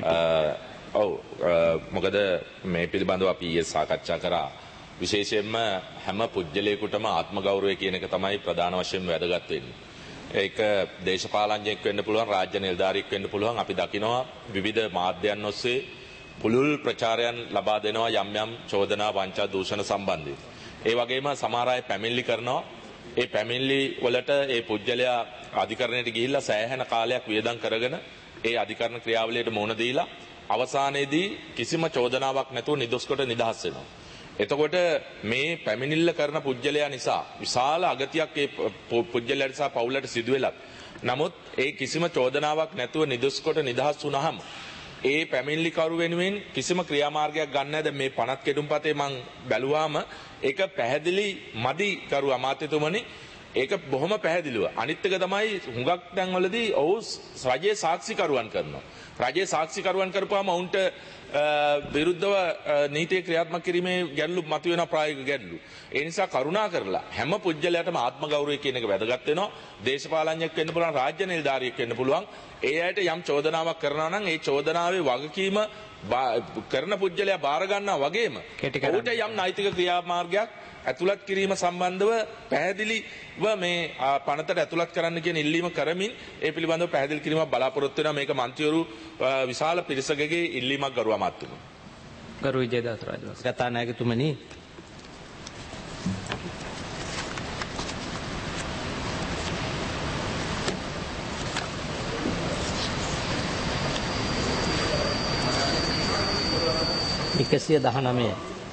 [SPEAKER 5] මොකද මේ පිළිබඳව අපි ඊයේ සාකච්ඡා කරා. විශේෂයෙන්ම හැම පුජ්‍යලයකටම ආත්ම ගෞරවය කියන එක තමයි ප්‍රධාන වශයෙන් වැදගත් වෙන්නේ. ඒක දේශපාලනඥයෙක් වෙන්න පුළුවන්, රාජ්‍ය නිලධාරියෙක් වෙන්න පුළුවන්. අපි දකිනවා විවිධ මාධ්‍යයන් ඔස්සේ පුළුල් ප්‍රචාරයන් ලබා දෙනවා යම් යම් චෝදනා වංචා දූෂණ සම්බන්ධයෙන්. ඒ වගේම සමහර අය පැමිණිලි කරනවා. ඒ පැමිණිලි වලට ඒ පුජ්‍යලයා අධිකරණයට ගිහිල්ලා සෑහෙන කාලයක් වියදම් කරගෙන ඒ අධිකරණ ක්‍රියාවලියට මුහුණ දීලා අවසානයේදී කිසිම චෝදනාවක් නැතුව නිදොස්කොට නිදහස් වෙනවා. එතකොට මේ පැමිණිල්ල කරන පුජ්‍යලයා නිසා විශාල අගතියක් ඒ පුජ්‍යලයා නිසා පවුලට සිදු වෙලත්. නමුත් ඒ කිසිම චෝදනාවක් නැතුව නිදොස්කොට නිදහස් වුණාම ඒ පැමිණිලිකරු වෙනුවෙන් කිසිම ක්‍රියාමාර්ගයක් ගන්න නැද මේ 50 කෙටුම්පතේ මං බැලුවාම ඒක පැහැදිලි මදි කරු අමාත්‍යතුමනි. ඒක බොහොම පැහැදිලිව. අනිත් එක තමයි හුඟක් තැන්වලදී ඔව් රජයේ සාක්ෂිකරුවන් කරනවා. රජයේ සාක්ෂිකරුවන් කරපුවාම උන්ට විරුද්ධව නීතිය ක්‍රියාත්මක කිරීමේ ගැටලු මතුවෙන ප්‍රායෝගික ගැටලු. ඒ නිසා කරුණා කරලා හැම පුජ්‍යලයටම ආත්ම ගෞරවය කියන එක වැදගත් වෙනවා. දේශපාලනඥයෙක් වෙන්න පුළුවන්, රාජ්‍ය නිලධාරියෙක් වෙන්න පුළුවන්. ඒ අයට යම් චෝදනාවක් කරනවා නම් ඒ චෝදනාවේ වගකීම කරන පුජ්‍යලයා බාර ගන්නවා වගේම ඔහුට යම් නෛතික ක්‍රියාමාර්ගයක් ඇතුළත් කිරීම සම්බන්ධව පැහැදිලිව මේ පනතට ඇතුළත් කරන්න කියන ඉල්ලීම කරමින් ඒ පිළිබඳව පැහැදිලි කිරීමක් බලාපොරොත්තු වෙනවා. මේක මන්ත්‍රීවරු විශාල පිරිසකගේ ඉල්ලීමක් ගරු අමාත්‍යතුමනි.
[SPEAKER 4] ගරු විජේදාස රාජපක්ෂ
[SPEAKER 6] කතානායකතුමනි, එකසිය 19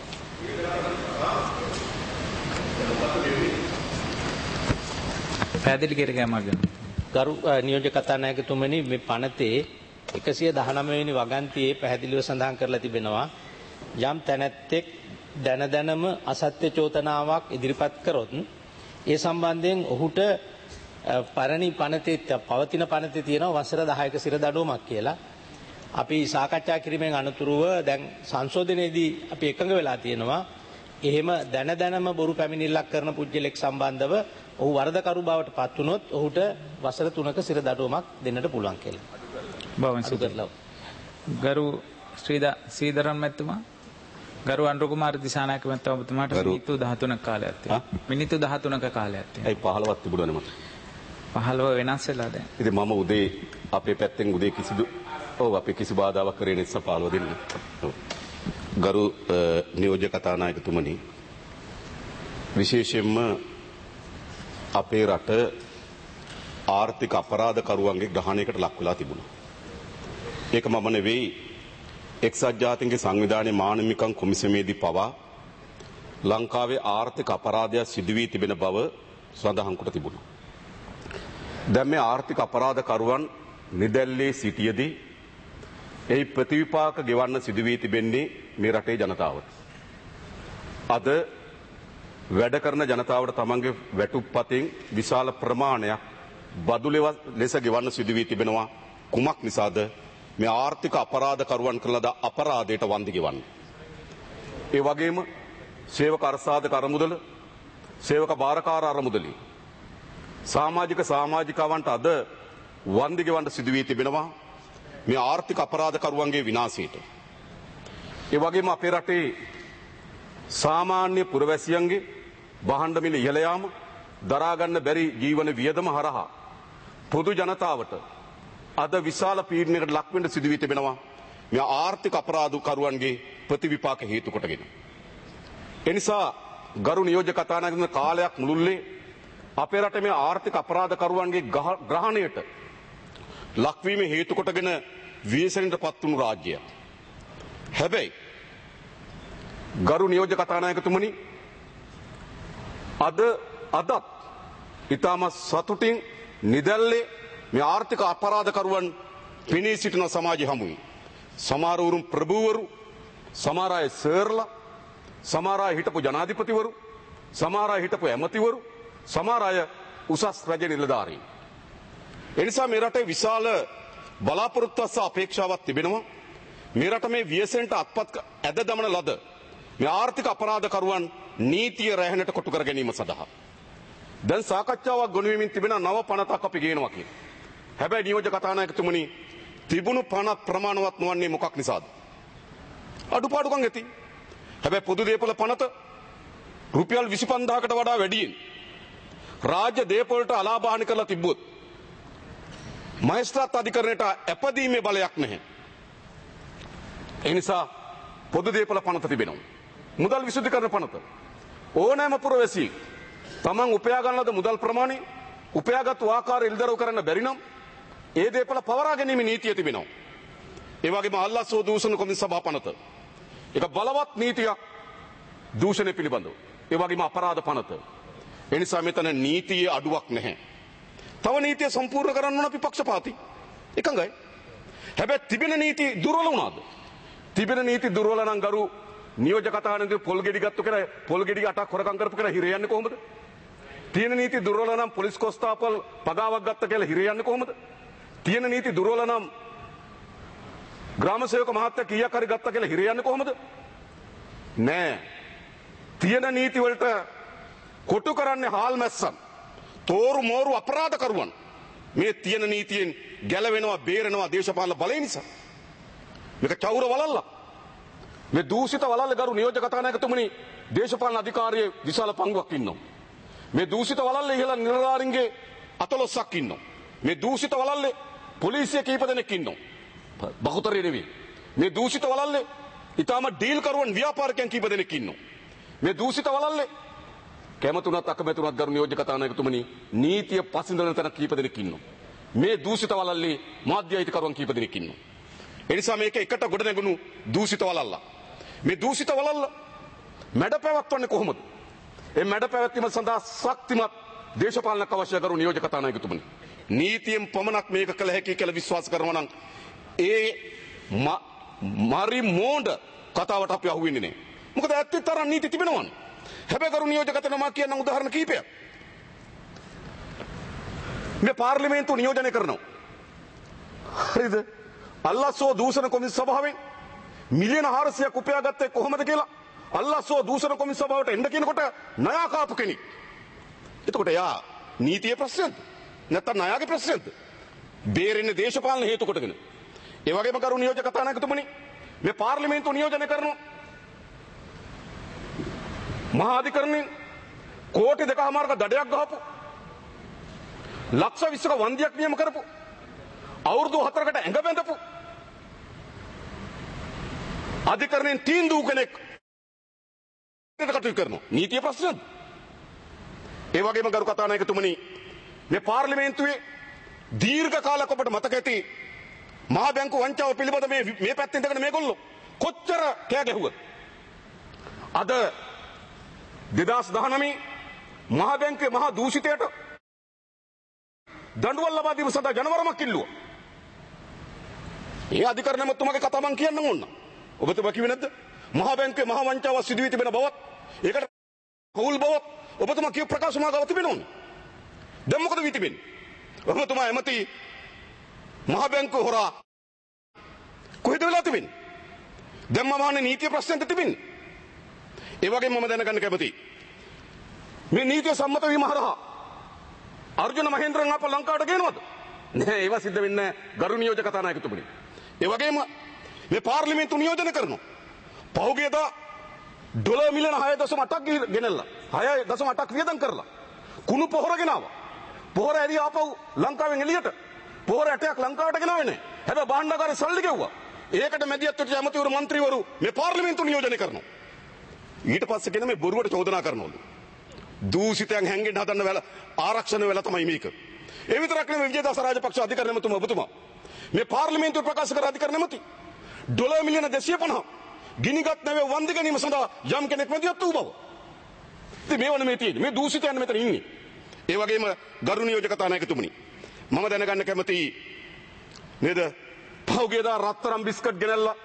[SPEAKER 4] පැහැදිලි කර ගැනීමක් ගැන
[SPEAKER 6] ගරු නියෝජ්‍ය කතානායකතුමනි, මේ පනතේ 119 වෙනි වගන්තියේ පැහැදිලිව සඳහන් කරලා තිබෙනවා යම් තැනැත්තෙක් දැනම අසත්‍ය චෝදනාවක් ඉදිරිපත් කරොත් ඒ සම්බන්ධයෙන් ඔහුට පරණි පනතේ පවතින පනතේ තියෙනවා වසර 10ක සිර දඬුවමක් කියලා. අපි සාකච්ඡා කිරීමෙන් අනතුරුව දැන් සංශෝධනයේදී අපි එකඟ වෙලා තියෙනවා එහෙම දැනම බොරු පැමිණිල්ලක් කරන පුජ්‍යලෙක් සම්බන්ධව ඔහු වරදකරු බවට පත් වුණොත් ඔහුට වසර 3ක සිර දඬුවමක් දෙන්නට පුළුවන් කියලා.
[SPEAKER 4] ගරු ශ්‍රීදරන් මැතිතුමා. ගරු අනුර කුමාර දිසානායක මහත්මයා ඔබතුමාට මිනිත්තු 13ක කාලයක් තියෙනවා. මිනිත්තු 13ක කාලයක් තියෙනවා.
[SPEAKER 7] ඇයි 15ක් තිබුණානේ මට.
[SPEAKER 4] 15 වෙනස් වෙලා දැන්.
[SPEAKER 7] ඉතින් මම උදේ අපේ පැත්තෙන් උදේ අපි කිසි බාධාවක් කරේ නැත්නම් 15 දෙන්න. ඔව්. ගරු නියෝජ්‍ය කතානායකතුමනි විශේෂයෙන්ම අපේ රට ආර්ථික අපරාධකරුවන්ගේ ග්‍රහණයකට ලක් වෙලා තිබුණා. ඒක මම නෙවෙයි එක්සත් ජාතීන්ගේ සංවිධානයේ මානවිකම් කොමිසමේදී පවා ලංකාවේ ආර්ථික අපරාධය සිදු වී තිබෙන බව සඳහන් කොට තිබුණා. දැන් මේ ආර්ථික අපරාධකරුවන් නිදැල්ලේ සිටියේදී ඒ ප්‍රතිවිපාක ගෙවන්න සිදු වී තිබෙන්නේ මේ රටේ ජනතාවට. අද වැඩ කරන ජනතාවට තමන්ගේ වැටුප්පතෙන් විශාල ප්‍රමාණයක් බදු ලෙස ගෙවන්න සිදු වී තිබෙනවා. කුමක් නිසාද? මේ ආර්ථික අපරාධකරුවන් කරන ලද අපරාධයට වන්දි ගෙවන්න. ඒ වගේම සේවක අර්ථසාධක අරමුදල, සේවක භාරකාර අරමුදලි සමාජිකවන්ට අද වන්දි ගෙවන්න සිදු වී තිබෙනවා මේ ආර්ථික අපරාධකරුවන්ගේ විනාශයට. ඒ වගේම අපේ රටේ සාමාන්‍ය පුරවැසියන්ගේ බහණ්ඩ මිල ඉහළ යාම, දරා ගන්න බැරි ජීවන වියදම හරහා පොදු ජනතාවට අද විශාල පීඩනයකට ලක් වෙන්න සිදු වී තිබෙනවා මේ ආර්ථික අපරාධකරුවන්ගේ ප්‍රතිවිපාක හේතු කොටගෙන. ඒ නිසා ගරු නියෝජ්‍ය කතානායකතුමා කාලයක් මුළුල්ලේ අපේ රටේ මේ ආර්ථික අපරාධකරුවන්ගේ ග්‍රහණයට ලක්වීම හේතු කොටගෙන විශේෂයෙන්ට පත් වුණු රාජ්‍යයක්. හැබැයි ගරු නියෝජ්‍ය කතානායකතුමනි අදත් ඊටම සතුටින් නිදැල්ලේ මේ ආර්ථික අපරාධකරුවන් පිනී සිටින සමාජය හමුයි. සමහරවරුන් ප්‍රභූවරු, සමහර අය සර්ලා, සමහර අය හිටපු ජනාධිපතිවරු, සමහර අය හිටපු ඇමතිවරු, සමහර අය උසස් රජ නිලධාරීන්. එනිසා මේ රටේ විශාල බලාපොරොත්තුවක් සහ අපේක්ෂාවක් තිබෙනවා. මේ රට මේ ව්‍යසනයට අත්පත් ඇද දමන ලද මේ ආර්ථික අපරාධකරුවන් නීතිය රැහැනට කොටු කර ගැනීම සඳහා දැන් සාකච්ඡාවක් ගොනු වෙමින් තිබෙන නව පනතක් අපි ගේනවා කියලා. හැබැයි නියෝජ්‍ය කතානායකතුමනි තිබුණු පනත් ප්‍රමාණවත් නොවන්නේ මොකක් නිසාද? අඩුපාඩුකම් ඇති. හැබැයි පොදු දේපොළ පනත රුපියල් 25000කට වඩා වැඩියෙන් රාජ්‍ය දේපොළට අලාභානි කරලා තිබ්බොත් මහේස්ත්‍රාත් අධිකරණයට අපදීමේ බලයක් නැහැ. ඒ නිසා පොදු දේපොළ පනත තිබෙනවා. මුදල් විසුද්ධිකරණ පනත ඕනෑම පුරවැසියෙක් තමන් උපයා ගන්න ලද මුදල් ප්‍රමාණය උපයාගත් ආකාරය ඉල්දරව් කරන්න බැරි නම් ඒ දේපොළ පවරා ගැනීම නීතිය තිබෙනවා. ඒ වගේම අල්ලාසෝ දූෂණ කොමිසම සභා පනත ඒක බලවත් නීතියක් දූෂණය පිළිබඳව. ඒ වගේම අපරාධ පනත. ඒ නිසා මෙතන නීතියේ අඩුවක් නැහැ. තව නීතිය සම්පූර්ණ කරන්න ඕන අපි පක්ෂපාතී. එකඟයි. හැබැයි තිබෙන නීති දුර්වල වුණාද? තිබෙන නීති දුර්වල නම් ගරු නියෝජ්‍ය කතානායකතුමනි පොල් ගෙඩි ගත්ත කෙනා පොල් ගෙඩි 8ක් හොරකම් කරපු කෙනා හිරේ යන්නේ කොහොමද? තියෙන නීති දුර්වල නම් පොලිස් කොස්තාපල් පගාවක් ගත්ත කියලා හිරේ යන්නේ කොහොමද? තියෙන නීති දුර්වල නම් ග්‍රාම සේවක මහත්තයා කීයක් හරි ගත්ත කියලා හිරේ යන්නේ කොහොමද? නෑ. තියෙන නීති වලට කොටු කරන්නේ හාල් මැස්සන්. තෝරු මෝරු අපරාධකරුවන් මේ තියෙන නීතියෙන් ගැලවෙනවා බේරෙනවා දේශපාලන බලය නිසා. මේක චෞර වලල්ල. මේ දූෂිත වලල්ල ගරු නියෝජ්‍ය කතානායකතුමනි දේශපාලන අධිකාරියේ විශාල පංගුවක් ඉන්නවා. මේ දූෂිත වලල්ල ඉහළ නිලධාරීන්ගේ 14ක් ඉන්නවා. මේ දූෂිත වලල්ලේ පොලිසිය කීප දෙනෙක් ඉන්නවා. බහුතරය නෙවෙයි. මේ දූෂිත වලල්ලේ ඊටම ඩීල් කරුවන් ව්‍යාපාරිකයන් කීප දෙනෙක් ඉන්නවා. මේ දූෂිත වලල්ලේ කැමතුණත් අකමැතුණත් ගරු නියෝජ්‍ය කතානායකතුමනි නීතිය පසින්දන තැන කීප දෙනෙක් ඉන්නවා. මේ දූෂිත වලල්ලේ මාධ්‍ය අයිතිකරුවන් කීප දෙනෙක් ඉන්නවා. ඒ නිසා මේක එකට ගොඩ නැගුණු දූෂිත වලල්ල. මේ දූෂිත වලල්ල මැඩ පැවැත්වන්නේ කොහොමද? ඒ මැඩ පැවැත්වීම සඳහා ශක්තිමත් දේශපාලනයක් අවශ්‍ය කරු නියෝජ්‍ය කතානායකතුමනි. නීතියෙන් පමණක් මේක කළ හැකි කියලා විශ්වාස කරනවා නම් ඒ මරි මෝඩ කතාවට අපි අහු වෙන්නේ නැහැ. මොකද ඇත්තට තරම් නීති තිබෙනවනේ. හැබැයි කරු නියෝජ්‍ය කතානායකතුමා කියන උදාහරණ කීපයක්. මේ පාර්ලිමේන්තුව නියෝජනය කරනවා. හරිද? අල්ලාසෝ දූෂණ කොමිසම සභාවෙන් මිලියන 400ක් උපයාගත්තේ කොහොමද කියලා අල්ලාසෝ දූෂණ කොමිසම සභාවට එන්න කියනකොට ණය කාපු කෙනෙක්. එතකොට යා නීතියේ ප්‍රශ්නද? නැත්නම් ණයගේ ප්‍රශ්නද? බේරෙන්නේ දේශපාලන හේතු කොටගෙන. ඒ වගේම කරු නියෝජ්‍ය කතානායකතුමනි මේ පාර්ලිමේන්තුව නියෝජනය කරනවා. මහා අධිකරණයෙන් කෝටි 2.5ක දඩයක් ගහපු ලක්ෂ 20ක වන්දියක් නියම කරපු අවුරුදු 4කට ඇඟ බැඳපු අධිකරණයෙන් තීන්දුව කෙනෙක් කටයුතු කරනවා. නීතිය ප්‍රශ්නද? ඒ වගේම ගරු කතානායකතුමනි මේ පාර්ලිමේන්තුවේ දීර්ඝ කාලයක් ඔබට මතක ඇති මහා බැංකු වංචාව පිළිබඳ මේ පැත්තෙන් ඉඳගෙන මේගොල්ලෝ කොච්චර කෑ ගැහුවද? අද 2019 මහා බැංකුවේ මහා දූෂිතයට දඬුවම් ලබා දීම සඳහා ජනවරමක් ඉල්ලුවා. ඒ අධිකරණ ඇමතුමාගේ කතාව මම කියන්න ඕන. ඔබතුමා කිව්වේ නැද්ද? මහා බැංකුවේ මහා වංචාවක් සිදු වී තිබෙන බවත් ඒකට කවුල් බවත් ඔබතුමා කියපු ප්‍රකාශ මාගාව තිබෙනවනේ. දැන් මොකද වී තිබෙන්නේ? ඔබතුමා ඇමති මහා බැංකුව හොරා කොහෙද වෙලා තිබෙන්නේ? දැන් මම අහන්නේ නීතිය ප්‍රශ්නෙන්ද තිබෙන්නේ? ඒ වගේම මම දැනගන්න කැමතියි. මේ නීතිය සම්මත වීම හරහා අර්ජුන මහේන්ද්‍රන් අප ලංකාවට ගේනවද? නෑ, ඒවා සිද්ධ වෙන්නේ ගරු නියෝජක කතානායකතුමනි. ඒ වගේම මේ පාර්ලිමේන්තු නියෝජනය කරනවා. පහුගියදා ඩොලර් මිලියන 6.8ක් ගෙනල්ලා 6.8ක් වියදම් කරලා කුණු පොහොර ගෙනාවා. පොහොර ඇරිය ආපහු ලංකාවෙන් එළියට පොහොර ඇටයක් ලංකාවට ගෙනාවේ නෑ. හැබැයි භාණ්ඩාගාරේ සල්ලි ගෙව්වා. ඒකට මැදිහත් වෙච්ච ඇමතිවරු മന്ത്രിවරු මේ පාර්ලිමේන්තු නියෝජනය කරනවා. ඊට පස්සේ කියන මේ බොරුවට චෝදනා කරනවලු. දූෂිතයන් හැංගෙන්න හදන්න වෙලා ආරක්ෂණ වෙලා තමයි මේක. ඒ විතරක් නෙමෙයි විජේදාස රාජපක්ෂ අධිකරණ ඇමතුමා ඔබතුමා මේ පාර්ලිමේන්තුවේ ප්‍රකාශ කර අධිකරණ ඇමති ඩොලර් මිලියන 250 ගිනිගත් නැවේ වන්දි ගැනීම සඳහා යම් කෙනෙක් මැදිහත් වූ බව. ඉතින් මේවන මේ තියෙන්නේ. මේ දූෂිතයන් මෙතන ඉන්නේ. ඒ වගේම ගරු නියෝජක කතානායකතුමනි මම දැනගන්න කැමතියි නේද? පහුගියදා රත්තරන් බිස්කට්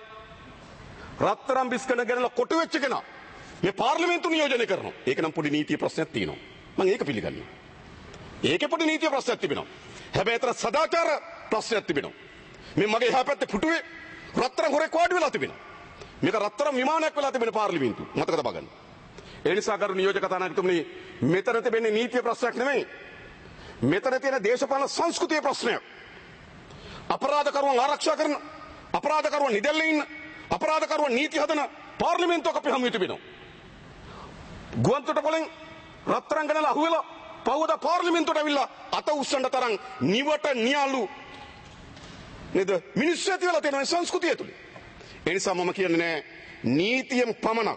[SPEAKER 7] ගෙනල්ලා කොටු වෙච්ච කෙනා මේ පාර්ලිමේන්තු නියෝජනය කරනවා. ඒක නම් පොඩි නීතිය ප්‍රශ්නයක් තියෙනවා. මම ඒක පිළිගන්නවා. ඒකේ පොඩි නීතිය ප්‍රශ්නයක් තිබෙනවා. හැබැයි ඒතර සදාචාර ප්‍රශ්නයක් තිබෙනවා. මේ මගේ එහා පැත්තේ පුටුවේ රත්තරන් හොරෙක් වාඩි වෙලා තිබෙනවා. මේක රත්තරන් විමානයක් වෙලා තිබෙන පාර්ලිමේන්තුව. මතක තබා ගන්න. ඒ නිසා ගරු නියෝජක කතානායකතුමනි මෙතන තිබෙන්නේ නීතිය ප්‍රශ්නයක් නෙමෙයි. මෙතන තියෙන දේශපාලන සංස්කෘතිය ප්‍රශ්නයක්. අපරාධකරුවන් ආරක්ෂා කරන, අපරාධකරුවන් නිදැල්ලේ ඉන්න, අපරාධකරුවන් නීති හදන පාර්ලිමේන්තුවක් අපි හමු තිබෙනවා. ගුවන්තොටුපළෙන් රත්තරන් ගණලා අහුවෙලා පහුවදා පාර්ලිමේන්තුවට ඇවිල්ලා අත උස්සන්න තරම් නිවට නියාලු නේද මිනිස්සු ඇති වෙලා තියෙන සංස්කෘතිය තුල. ඒ නිසා මම කියන්නේ නෑ නීතියෙන්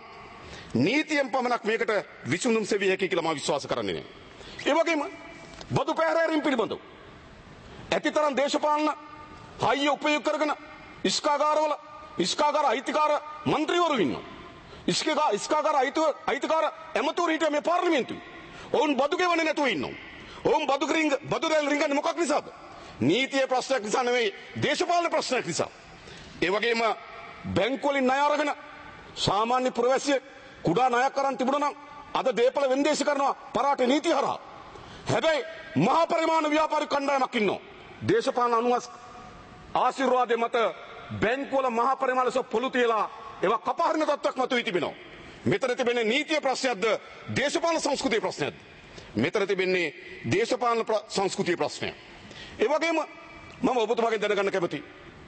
[SPEAKER 7] පමණක් මේකට විසඳුම් සෙවිය හැකි කියලා මම විශ්වාස කරන්නේ නෑ. ඒ වගේම බදු පැහැරීම් පිළිබඳව ඇතිතරම් දේශපාලන හයිය උපයෝග කරගෙන ඉස්කාගාර අයිතිකාර മന്ത്രിවරු ඉන්නවා. ඉස්කාගාර අයිතිකාර ඇමතුරු හිටිය මේ පාර්ලිමේන්තුවේ. ඔවුන් බදු ගෙවන්නේ නැතුව ඉන්නවා. ඔවුන් බදු දැල් රින්ගන්නේ මොකක් නිසාද? නීතිය ප්‍රශ්නයක් නිසා නෙවෙයි, දේශපාලන ප්‍රශ්නයක් නිසා. ඒ වගේම බැංකු වලින් ණය අරගෙන සාමාන්‍ය පුරවැසියෙක් කුඩා ණයක් අරන් තිබුණා නම් අද දේපල වෙන්දේසි කරනවා පරාට නීතිය හරහා. හැබැයි මහා පරිමාණ ව්‍යාපාරික කණ්ඩායමක් ඉන්නවා. දේශපාලන අනුවස් ආශිර්වාදයේ මත බැංකු වල මහා පරිමාණ පොළු තියලා ඒවා කපහරින තත්ත්වයක් මතුවී තිබෙනවා. මෙතන තිබෙන්නේ නීතිය ප්‍රශ්නයක්ද දේශපාලන සංස්කෘතිය ප්‍රශ්නයක්ද? මෙතන තිබෙන්නේ දේශපාලන සංස්කෘතිය ප්‍රශ්නයක්. ඒ වගේම මම ඔබතුමාගෙන් දැනගන්න කැමතියි.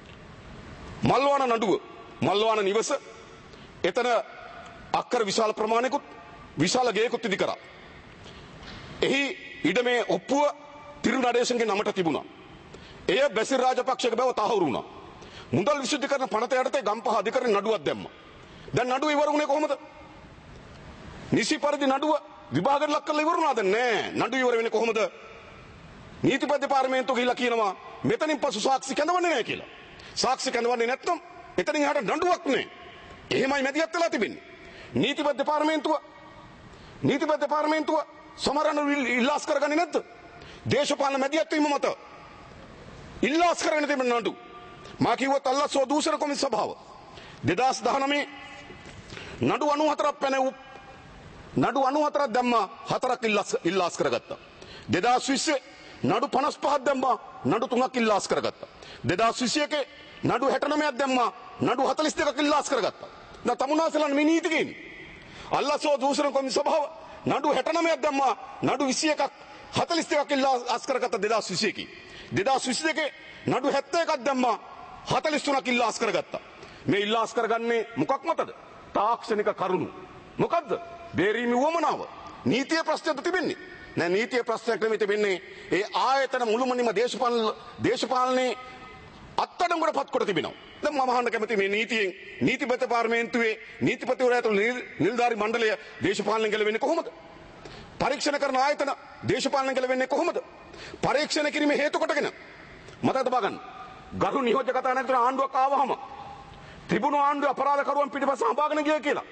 [SPEAKER 7] මල්වාන නිවස එතන අක්කර විශාල ප්‍රමාණයකුත් විශාල ගේකුත් ඉදි කරා. එහි ඉඩමේ ඔප්පුව තිරු නඩේශන්ගේ නමට තිබුණා. එය බැසිල් රාජපක්ෂගේ බව තහවුරු වුණා. මුදල් විශුද්ධීකරණ පනත යටතේ ගම්පහ අධිකරණේ නඩුවක් දැම්මා. දැන් නඩුව ඉවර වුණේ කොහොමද? නිසි පරිදි නඩුව විභාගයට ලක් කරලා ඉවර වුණාද? නෑ. නඩුව ඉවර වෙන්නේ කොහොමද? නීතිපති දෙපාර්තමේන්තුව ගිහිල්ලා කියනවා මෙතනින් පසු සාක්ෂි කැඳවන්නේ නැහැ කියලා. සාක්ෂි කැඳවන්නේ නැත්නම් එතනින් එහාට නඩුවක් නැහැ. එහෙමයි මැදිහත් වෙලා තිබෙන්නේ. නීතිපති දෙපාර්තමේන්තුව සමරන ඉල්ලාස් කරගන්නේ නැද්ද? දේශපාලන මැදිහත් වීම මත ඉල්ලාස් කරගෙන තිබෙන නඩු. මා කිව්වත් අල්ලස්සෝ දූෂණ කොමිස් සභාව 2019 නඩු 94ක් පැනෙව් නඩු 94ක් දැම්මා 4ක් ඉල්ලාස් කරගත්තා. 2020 නඩු 55ක් දැම්මා නඩු 3ක් ඉල්ලාස් කරගත්තා. 2021 නඩු 69ක් දැම්මා නඩු 42ක් ඉල්ලාස් කරගත්තා. දැන් තමුන්නාසලන් මේ නීති කියන්නේ. අල්ලස්සෝ දූෂණ කොමිස් සභාව නඩු 69ක් දැම්මා නඩු 21ක් 42ක් ඉල්ලාස් කරගත්තා 2021. 2022 නඩු 71ක් දැම්මා 43ක් ඉල්ලාස් කරගත්තා. මේ ඉල්ලාස් කරගන්නේ මොකක් මතද? තාක්ෂණික කරුණු. මොකද්ද? බේරීමේ උවමනාව නීතිය ප්‍රශ්නයක් තිබෙන්නේ නෑ. නීතිය ප්‍රශ්නයක් නෙමෙයි තිබෙන්නේ ඒ ආයතන මුළුමනින්ම දේශපාලනේ අත්අඩංගුවට පත් කොට තිබෙනවා. දැන් මම අහන්න කැමති මේ නීතියෙන් නීතිපති පාර්ලිමේන්තුවේ නීතිපතිවරයා ඇතුළු නිලධාරි මණ්ඩලය දේශපාලනයෙන් ගැලවෙන්නේ කොහොමද? පරීක්ෂණ කරන ආයතන දේශපාලනයෙන් ගැලවෙන්නේ කොහොමද? පරීක්ෂණ කිරීමේ හේතු කොටගෙන මතක තබා ගන්න. ගරු නියෝජ්‍ය කතානායකතුමා ආණ්ඩුවක් ආවහම තිබුණු ආණ්ඩුව අපරාධකරුවන් පිටිපස්ස හඹාගෙන ගියා කියලා.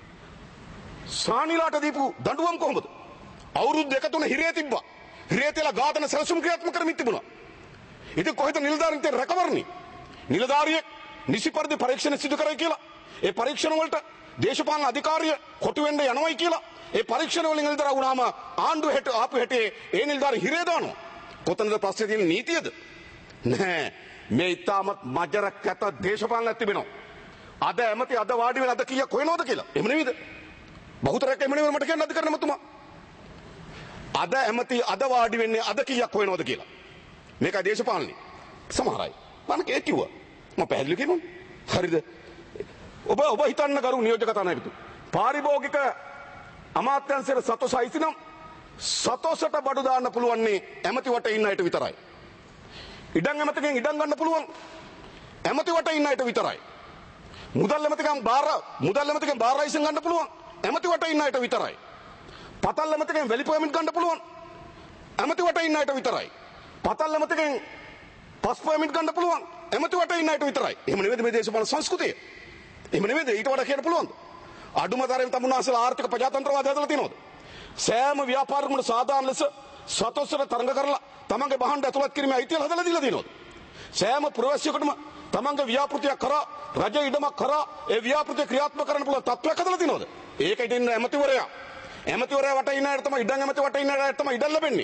[SPEAKER 7] සානිලාට දීපු දඬුවම් කොහොමද? අවුරුදු 2-3 හිරේ තිබ්බා. හිරේ තියලා ඝාතන සැලසුම් ක්‍රියාත්මක කරමින් තිබුණා. ඉතින් කොහෙද නිලධාරීන්ට රැකවරණේ? නිලධාරියෙක් නිසි පරිදි පරීක්ෂණ සිදු කරයි කියලා. ඒ පරීක්ෂණ වලට දේශපාලන අධිකාරිය කොටු වෙන්න යනවයි කියලා. ඒ පරීක්ෂණ වලින් නිලධාරී වුණාම ආණ්ඩුව හෙට ආපු හැටේ ඒ නිලධාරී හිරේ දානවා. කොතනද ප්‍රශ්නේ තියෙන්නේ? නීතියද? නෑ. මේ ඉතාමත් මජර කැත දේශපාලනයක් තිබෙනවා. අද ඇමති අද වාඩි වෙන අද කීයක් හොයනවද කියලා. එහෙම නෙවෙයිද? බහුතරයක් එහෙම නෙවෙයි මට කියන්න අධිකරණ මතුමා. අද ඇමති අද වාඩි වෙන්නේ අද කීයක් හොයනවද කියලා. මේකයි දේශපාලනේ. සමහර අය මම ඒක කිව්වා. මම පැහැදිලි කියනවා. හරිද? ඔබ හිතන්න කරු නියෝජ්‍ය කතානායකතුමා. පාරිභෝගික අමාත්‍යාංශයේ සතොසයිති නම් සතොසට බඩු දාන්න පුළුවන් නේ ඇමති වටේ ඉන්න අයට විතරයි. ඉඩම් ඇමතිගෙන් ඉඩම් ගන්න පුළුවන් ඇමති වටේ ඉන්න අයට විතරයි. මුදල් ඇමතිගෙන් බාර ලයිසන් ගන්න පුළුවන් ඇමති වටේ ඉන්න අයට විතරයි. පතල් ඇමතිගෙන් වැලි පර්මිට් ගන්න පුළුවන් ඇමති වටේ ඉන්න අයට විතරයි. පතල් ඇමතිගෙන් පස් පර්මිට් ගන්න පුළුවන් ඇමති වටේ ඉන්න අයට විතරයි. එහෙම නෙවෙයිද මේ දේශපාලන සංස්කෘතිය? එහෙම නෙවෙයිද? ඊට වඩා කියන්න පුළුවන්ද? අඩුම තරම් තමුන්නාසලා ආර්ථික ප්‍රජාතන්ත්‍රවාදය හදලා තියෙනවද? සෑම ව්‍යාපාරිකමකට සාධාරණ ලෙස සතොස්සර තරඟ කරලා තමන්ගේ බහණ්ඩ ඇතුළත් කිරීමේ අයිතිය හදලා දීලා තියෙනවද? සෑම පුරවැසියෙකුටම තමන්ගේ ව්‍යාපෘතියක් කරා රජ ඉඩමක් කරා ඒ ව්‍යාපෘතිය ක්‍රියාත්මක කරන්න පුළුවන් තත්ත්වයක් හදලා තියෙනවද? ඒකට ඉන්න ඇමතිවරයා වටේ ඉන්න අයට තමයි ඉඩම් ඇමති වටේ ඉන්න අයට තමයි ඉඩම් ලැබෙන්නේ.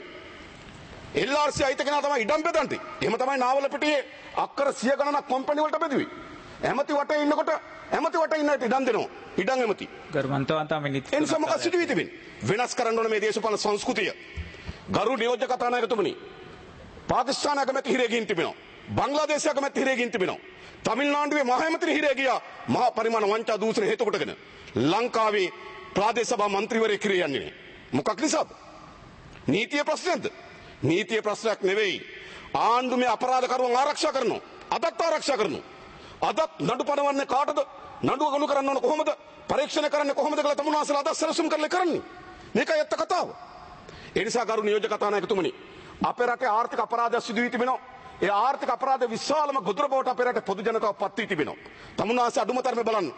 [SPEAKER 7] LRC අයිති කෙනා තමයි ඉඩම් බෙදන්නේ. එහෙම තමයි නාවල පිටියේ අක්කර 100 ගණනක් කම්පැනි වලට බෙදුවේ. ඇමති වටේ ඉන්නකොට ඇමති වටේ ඉන්න අයට ඉඩම් දෙනවා. ඉඩම් ඇමති.
[SPEAKER 4] ගරුමන්තවන්තා මිනිත්.
[SPEAKER 7] එනිසා මොකක්ද සිදු වී තිබෙන්නේ? වෙනස් කරන්න ඕනේ මේ දේශපාලන සංස්කෘතිය. ගරු නියෝජ්‍ය කතානායකතුමනි. පාකිස්තාන අගමැති හිරේ ගින් තිබෙනවා. බංග්ලාදේශ අගමැති හිරේ ගින් තිබෙනවා. තමිල්නාඩුවේ මහ ඇමති හිරේ ගියා මහා පරිමාණ වංචා දූෂණ හේතු කොටගෙන. ලංකාවේ ප්‍රාදේශ සභා මන්ත්‍රීවරයෙක් හිරේ යන්නේ නැහැ. මොකක් නිසාද? නීතිය ප්‍රශ්නයක්ද? නීතිය ප්‍රශ්නයක් නෙවෙයි. ආණ්ඩුව මේ අපරාධකරුවන් ආරක්ෂා කරනවා. අදත් ආරක්ෂා කරනවා. අදත් නඩු පනවන්නේ කාටද? නඩුව ගොනු කරන්න ඕන කොහොමද? පරීක්ෂණ කරන්නේ කොහොමද කියලා තමුන්නාසලා අදත් සැලසුම් කරලා කරන්නේ. මේකයි ඇත්ත කතාව. ඒ නිසා ගරු නියෝජ්‍ය කතානායකතුමනි අපේ රටේ ආර්ථික අපරාධ සිදු වී තිබෙනවා. ඒ ආර්ථික අපරාධ විශාලම ගොදුර බවට අපේ රටේ පොදු ජනතාව පත් වී තිබෙනවා. තමුන්නාසේ අඩුම තරමේ බලන්න.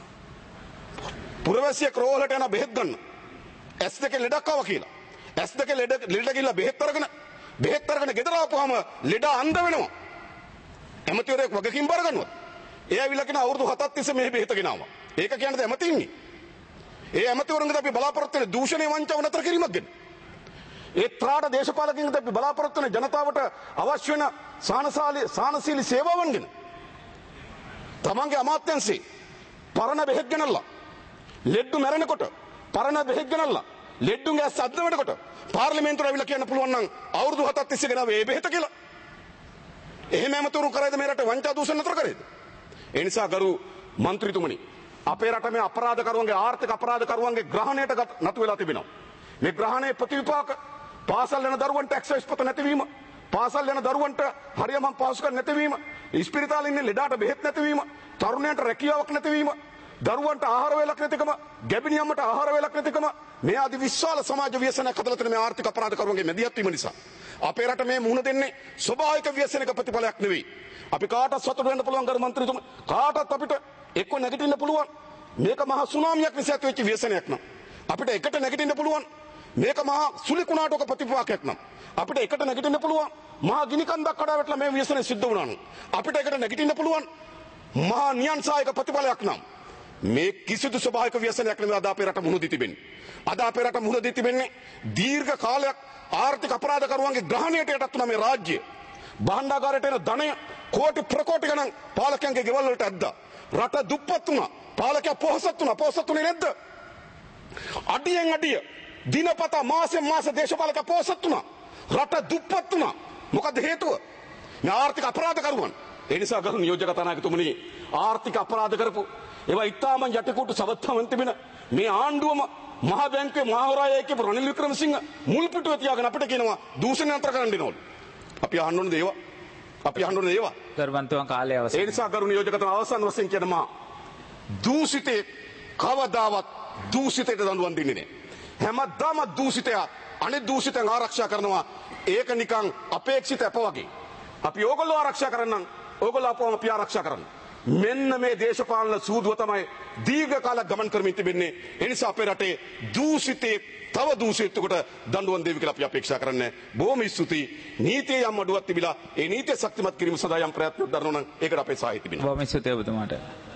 [SPEAKER 7] පුරවැසියෙක් රෝහලට යන බෙහෙත් ගන්න. S2 ලෙඩක් ආවා කියලා. S2 ලෙඩ ගිහලා බෙහෙත් අරගෙන ගෙදර ආපුවාම ලෙඩ අන්ධ වෙනවා. ඇමතිවරයෙක් වගකීම් බාර ගන්නවා. ඒ ඇවිල්ලා කියන අවුරුදු 7ක් තිස්සේ මේ බෙහෙත ගෙනාවා. ඒක කියන්නේ ඇමති ඉන්නේ. ඒ ඇමතිවරුන්ගෙන් අපි බලාපොරොත්තු වෙන දූෂණය වංචාව නතර කිරීමක් ගැන. ඒ ත්‍රාඩ දේශපාලකයන්ගෙන් අපි බලාපොරොත්තු වෙන ජනතාවට අවශ්‍ය වෙන සානශීලී සේවාවන් ගැන. තමන්ගේ අමාත්‍යංශේ පරණ බෙහෙත් ගෙනල්ලා ලෙඩ්ඩු මැරෙනකොට පරණ බෙහෙත් ගෙනල්ලා ලෙඩ්ඩුන්ගේ ඇස් අද්ද වෙනකොට පාර්ලිමේන්තුවට අවිලා කියන්න පුළුවන් නම් අවුරුදු 7ක් තිස්සේ ගෙනාවේ මේ බෙහෙත කියලා. එහෙම ඇමතුරු කරයිද මේ රටේ වංචා දූෂණ නතර කරේද? ඒ නිසා ගරු මන්ත්‍රීතුමනි අපේ රට මේ අපරාධකරුවන්ගේ ආර්ථික අපරාධකරුවන්ගේ ග්‍රහණයට නතු වෙලා තිබෙනවා. මේ ග්‍රහණයේ ප්‍රතිවිපාක පාසල් යන දරුවන්ට ඇක්සස් පොත නැතිවීම, පාසල් යන දරුවන්ට හරියම පහසුකම් නැතිවීම, ඉස්පිරිතාලේ ඉන්න ලෙඩාට බෙහෙත් නැතිවීම, තරුණයන්ට රැකියාවක් නැතිවීම, දරුවන්ට ආහාර වේලක් නැතිකම, ගැබිනියම්මට ආහාර වේලක් නැතිකම මේ ආදී විශාල සමාජ ව්‍යසනයක් හදලා තියෙන මේ ආර්ථික අපරාධකරුවන්ගේ මැදිහත් වීම නිසා අපේ රට මේ මුහුණ දෙන්නේ ස්වභාවික ව්‍යසනයක ප්‍රතිඵලයක් නෙවෙයි. අපි කාටත් සතුටු වෙන්න පුළුවන් ගරු මන්ත්‍රීතුමනි. කාටත් අපිට එක්ක නැගිටින්න පුළුවන්. මේක මහා සුනාමියක් නිසා ඇතිවෙච්ච ව්‍යසනයක් නම් අපිට එකට නැගිටින්න පුළුවන්. මේක මහා සුලිකුණාටක ප්‍රතිපාකයක් නම් අපිට එකට නැගිටින්න පුළුවන්. මහා ගිනිකන්දක් කඩා වැටලා මේ ව්‍යසනය සිද්ධ වුණා නම් අපිට එකට නැගිටින්න පුළුවන්. මහා නියන්සායක ප්‍රතිඵලයක් නම් මේ කිසිදු ස්වභාවික ව්‍යසනයක් නෙවෙයි අද අපේ රට මුහුණ දී තිබෙන්නේ. අද අපේ රට මුහුණ දී තිබෙන්නේ දීර්ඝ කාලයක් ආර්ථික අපරාධකරුවන්ගේ ග්‍රහණයට යටත් වුණා මේ රාජ්‍ය. භාණ්ඩාගාරයට එන ධනය කෝටි ප්‍රකෝටි ගණන් පාලකයන්ගේ ගෙවල් වලට ඇද්දා. රට දුප්පත් වුණා. පාලකයා පොහොසත් වුණා. පොහොසත් වුණේ නැද්ද? අඩියෙන් අඩිය දිනපතා මාසෙන් මාස දේශපාලක පොහොසත් වුණා. රට දුප්පත් වුණා. මොකද හේතුව? මේ ආර්ථික අපරාධකරුවන්. ඒ නිසා ගරු නියෝජ්‍ය කතානායකතුමනි ආර්ථික අපරාධ කරපු ඒවා ඉතාම යටිකුටු සවත්තමන් තිබෙන මේ ආණ්ඩුවම මහා බැංකුවේ මහවරායයේ කියපු රනිල් වික්‍රමසිංහ මුල් පිටුවේ තියාගෙන අපිට කියනවා දූෂණ යන්ත්‍ර කරන්න දෙනවලු. අපි අහන්න ඕනේ දේවා. අපි අහන්න ඕනේ දේවා.
[SPEAKER 4] ගරුවන්තුන් කාලය අවසන්.
[SPEAKER 7] ඒ නිසා ගරු නියෝජකතුමා අවසන් වශයෙන් කියනවා දූෂිතේ කවදාවත් දූෂිතයට දඬුවම් දෙන්නේ නැහැ. හැමදාම දූෂිතය අනිත් දූෂිතයන් ආරක්ෂා කරනවා. ඒක නිකන් අපේක්ෂිත අප වගේ. අපි ඕගොල්ලෝ ආරක්ෂා කරන්නම් ඕගොල්ලෝ අපව අපි ආරක්ෂා කරන්න. මෙන්න මේ දේශපාලන සූදුව තමයි දීර්ඝ කාලයක් ගමන් කරමින් තිබෙන්නේ. ඒ නිසා අපේ රටේ දූෂිතේ තව දූෂිතෙකුට දඬුවම් දෙවි කියලා අපි අපේක්ෂා කරන්නේ. බොහොම ස්තුතියි. නීතිය යම් අඩුවක් තිබිලා ඒ නීතිය ශක්තිමත් කිරීම සඳහා යම් ප්‍රයත්නයක් දරනවා නම් ඒකට අපේ සහාය තිබෙනවා.
[SPEAKER 4] බොහොම ස්තුතියි ඔබතුමාට.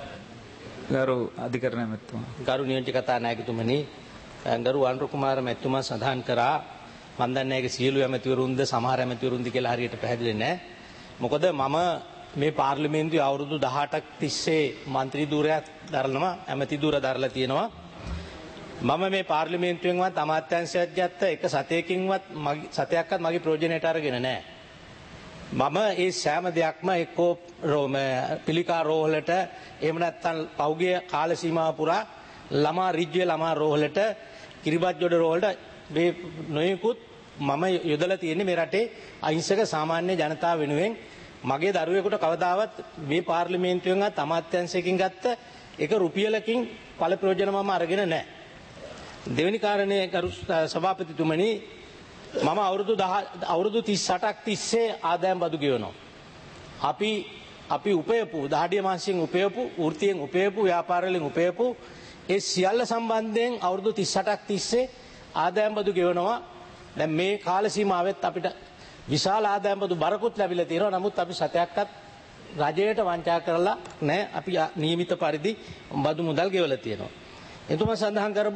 [SPEAKER 4] ගරු අධිකරණ මැතිතුමා.
[SPEAKER 6] ගරු නියෝජ්‍ය කතානායකතුමනි, ගරු ආන්ද්‍ර කුමාර මැතිතුමා සඳහන් කරා මම දන්නේ ඒක සියලු ඇමතිවරුන්ද සමහර ඇමතිවරුන්ද කියලා හරියට පැහැදිලි නැහැ. මොකද මම මේ පාර්ලිමේන්තුවේ අවුරුදු 18ක් තිස්සේ മന്ത്രി ධූරයක් දරනවා, ඇමති ධූර දරලා තියෙනවා. මම මේ පාර්ලිමේන්තුවෙන්වත් අමාත්‍යාංශයක් ගත්ත එක සතයක්වත් මගේ ප්‍රයෝජනයට අරගෙන නැහැ. මම ඒ සෑම දෙයක්ම එක්කෝ පිළිකා රෝහලට එහෙම නැත්නම් පෞගිය කාල සීමාව පුරා ළමා රිජ්වේ ළමා රෝහලට කිරිබත් ජොඩ රෝහලට මේ නොයෙකුත් මම යොදලා තියෙන්නේ මේ රටේ අහිංසක සාමාන්‍ය ජනතාව වෙනුවෙන්. මගේ දරුවෙකුට කවදාවත් මේ පාර්ලිමේන්තුවෙන්වත් අමාත්‍යාංශයකින් ගත්ත එක රුපියලකින් ඵල ප්‍රයෝජන මම අරගෙන නැහැ. දෙවෙනි කාරණේ ගරු සභාපතිතුමනි, මම අවුරුදු 38ක් තිස්සේ ආදායම් බදු ගෙවනවා. අපි උපයපු දහඩිය මාංශයෙන් උපයපු වෘත්තියෙන් උපයපු ව්‍යාපාරවලින් උපයපු ඒ සියල්ල සම්බන්ධයෙන් අවුරුදු 38ක් තිස්සේ ආදායම් බදු ගෙවනවා. දැන් මේ කාල සීමාවෙත් අපිට විශාල ආදායම් බදු බරකුත් ලැබිලා තියෙනවා. නමුත් අපි සතයක්වත් රජයට වංචා කරලා නැහැ. අපි නියමිත පරිදි බදු මුදල් ගෙවලා තියෙනවා. එතුමා සඳහන් කරපු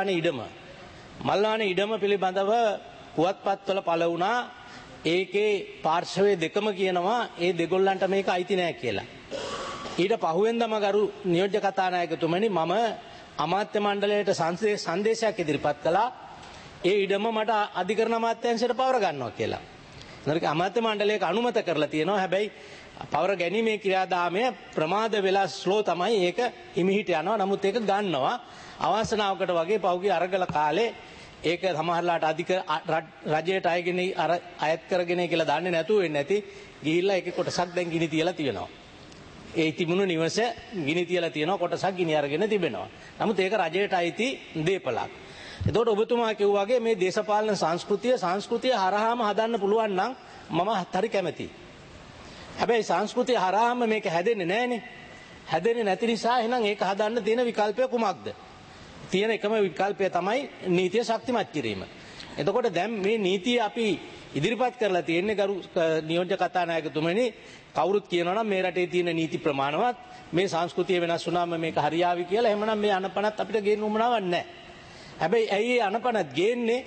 [SPEAKER 6] මල්වානේ ඉඩම පිළිබඳව පුවත්පත්වල පළ වුණා. ඒකේ පාර්ශවයේ දෙකම කියනවා ඒ දෙගොල්ලන්ට මේක අයිති නෑ කියලා. ඊට පහුවෙන්දම ගරු නියෝජ්‍ය කතානායකතුමනි, මම අමාත්‍ය මණ්ඩලයට සංදේශයක් ඉදිරිපත් කළා. ඒ ඉඩම මට අධිකරණ අමාත්‍යාංශයට පවර ගන්නවා කියලා. නේද? අමාත්‍ය මණ්ඩලයක අනුමත කරලා තියෙනවා. හැබැයි පවර ගැනීමේ ක්‍රියාදාමය ප්‍රමාද වෙලා ස්ලෝ තමයි. ඒක හිමිහිට යනවා. නමුත් ඒක ගන්නවා. අවාසනාවකට වගේ පහුගිය අරගල කාලේ ඒක සමහරලාට අධික රජයට අයත් කරගෙන කියලා දන්නේ නැතුව වෙන්නේ නැති ගිහිල්ලා ඒකේ කොටසක් දැන් ගිනි තියලා තියෙනවා. ඒ තිබුණු නිවස ගිනි තියලා තියෙනවා, කොටසක් ගිනි අරගෙන තිබෙනවා. නමුත් ඒක රජයට අයිති දීපලක්. එතකොට ඔබතුමා කිව්වාගේ මේ දේශපාලන සංස්කෘතිය හරහාම හදන්න පුළුවන් නම් මම හරි කැමතියි. හැබැයි සංස්කෘතිය හරහාම මේක හැදෙන්නේ නැහනේ. හැදෙන්නේ නැති නිසා එහෙනම් ඒක හදන්න තියෙන විකල්පය කුමක්ද? තියෙන එකම විකල්පය තමයි නීතිය ශක්තිමත් කිරීම. එතකොට දැන් මේ නීතිය අපි ඉදිරිපත් කරලා තියෙන්නේ ගරු නියෝජ්‍ය කතානායකතුමනි, කවුරුත් කියනවා නම් මේ රටේ තියෙන නීති ප්‍රමාණවත්, මේ සංස්කෘතිය වෙනස් වුණාම මේක හරියාවි කියලා. එහෙමනම් මේ අනපනත් අපිට ගේන්න උවමනාවක් නැහැ. හැබැයි ඇයි අනපනත් ගේන්නේ?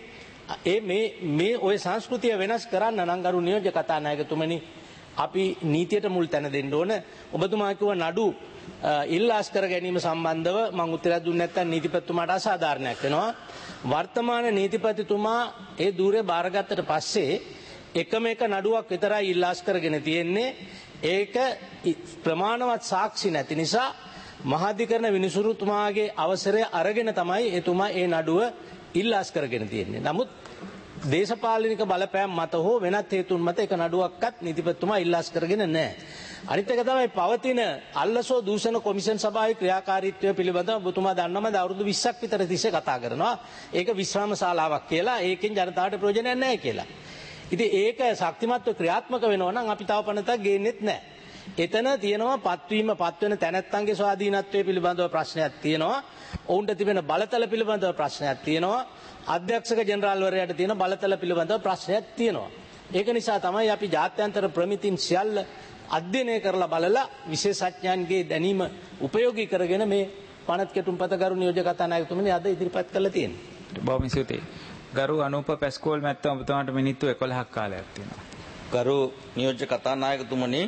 [SPEAKER 6] මේ ওই සංස්කෘතිය වෙනස් කරන්න නම් ගරු නියෝජ්‍ය කතානායකතුමනි, අපි නීතියට මුල් තැන දෙන්න ඕන. ඔබතුමා කිව්ව නඩු ඉල්ලාස් කර ගැනීම සම්බන්ධව මම උත්තරයක් දුන්නේ නැත්නම් නීතිපතිතුමාට අසාධාරණයක් වෙනවා. වර්තමාන නීතිපතිතුමා ඒ ධූරය බාරගත්තට පස්සේ එකම එක නඩුවක් විතරයි ඉල්ලාස් කරගෙන තියෙන්නේ. ඒක ප්‍රමාණවත් සාක්ෂි නැති නිසා මහාධිකරණ විනිසුරුතුමාගේ අවසරය අරගෙන තමයි එතුමා ඒ නඩුව ඉල්ලාස් කරගෙන තියෙන්නේ. නමුත් දේශපාලනික බලපෑම් මත හෝ වෙනත් හේතුන් මත එක නඩුවක්වත් නීතිපතිතුමා ඉල්ලාස් කරගෙන නැහැ. අනිත් එක තමයි පවතින අල්ලසෝ දූෂණ කොමිෂන් සභාවේ ක්‍රියාකාරීත්වය පිළිබඳව ඔබතුමා දන්නවද? අවුරුදු 20ක් විතර තිස්සේ කතා කරනවා. ඒක විශ්‍රාම ශාලාවක් කියලා, ඒකෙන් ජනතාවට ප්‍රයෝජනයක් නැහැ කියලා. ඉතින් ඒක ශක්තිමත්ව ක්‍රියාත්මක වෙනවා නම් අපි තව පනතක් ගේන්නෙත් නැහැ. එතන තියෙනවා පත්වෙන තැනැත්තන්ගේ ස්වාධීනත්වය පිළිබඳව ප්‍රශ්නයක් තියෙනවා. ඔවුන්ට තිබෙන බලතල පිළිබඳව ප්‍රශ්නයක් තියෙනවා. අධ්‍යක්ෂක ජෙනරාල්වරයාට තියෙන බලතල පිළිබඳව ප්‍රශ්නයක් තියෙනවා. ඒක නිසා තමයි අපි ජාත්‍යන්තර ප්‍රමිතින් සියල්ල අධ්‍යයනය කරලා බලලා විශේෂඥයන්ගේ දැනීම උපයෝගී කරගෙන මේ පනත් කෙටුම්පත ගරු නියෝජ්‍ය කතානායකතුමනි අද ඉදිරිපත් කරලා තියෙනවා.
[SPEAKER 4] බොහොම ස්තුතියි. ගරු අනූප පැස්කෝල් මැතිතුමා, ඔබතුමාට මිනිත්තු 11ක් කාලයක් තියෙනවා.
[SPEAKER 8] ගරු නියෝජ්‍ය කතානායකතුමනි,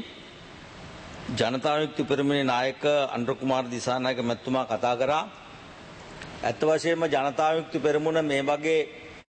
[SPEAKER 8] ජනතා විමුක්ති පෙරමුණේ නායක අනුර කුමාර දිසානායක මැතිතුමා කතා කරා. ඇත්ත වශයෙන්ම ජනතා විමුක්ති පෙරමුණ මේ වගේ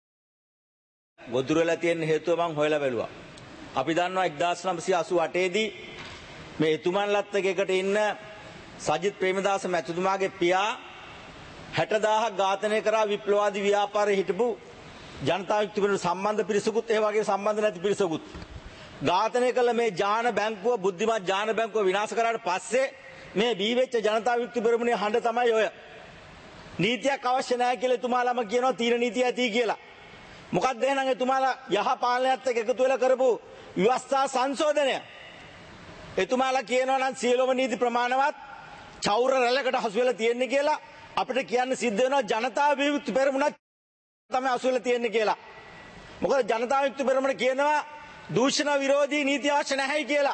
[SPEAKER 8] ගොදුරු වෙලා තියෙන හේතුව මම හොයලා බැලුවා. අපි දන්නවා 1988 දී මේ එතුමන්ලත් එකට ඉන්න සජිත් ප්‍රේමදාස මැතිතුමාගේ පියා 60,000ක් ඝාතනය කරා විප්ලවවාදී ව්‍යාපාරයේ හිටපු ජනතා විමුක්ති පෙරමුණ සම්බන්ධ පිරිසකුත් ඒ වගේ සම්බන්ධ නැති පිරිසකුත් ඝාතනය කළ මේ ජාන බැංකුව බුද්ධිමත් ජාන බැංකුව විනාශ කරාට පස්සේ මේ බී වෙච්ච ජනතා විමුක්ති පෙරමුණේ හඬ තමයි ඔය. නීතියක් අවශ්‍ය නැහැ කියලා එතුමාලම කියනවා තීර නීතිය ඇති කියලා. මොකක්ද එහෙනම් එතුමාලා යහ පාලනයත් එක්ක එකතු වෙලා කරපු ව්‍යවස්ථා සංශෝධනය. එතුමාලා කියනවා නම් සියලුම නීති ප්‍රමාණවත් චෞර රැලකට හසු වෙලා තියෙන්නේ කියලා අපිට කියන්න සිද්ධ වෙනවා ජනතා විමුක්ති පෙරමුණ තමයි හසු වෙලා තියෙන්නේ කියලා. මොකද ජනතා විමුක්ති පෙරමුණ කියනවා දූෂණ විරෝධී නීති අවශ්‍ය නැහැයි කියලා.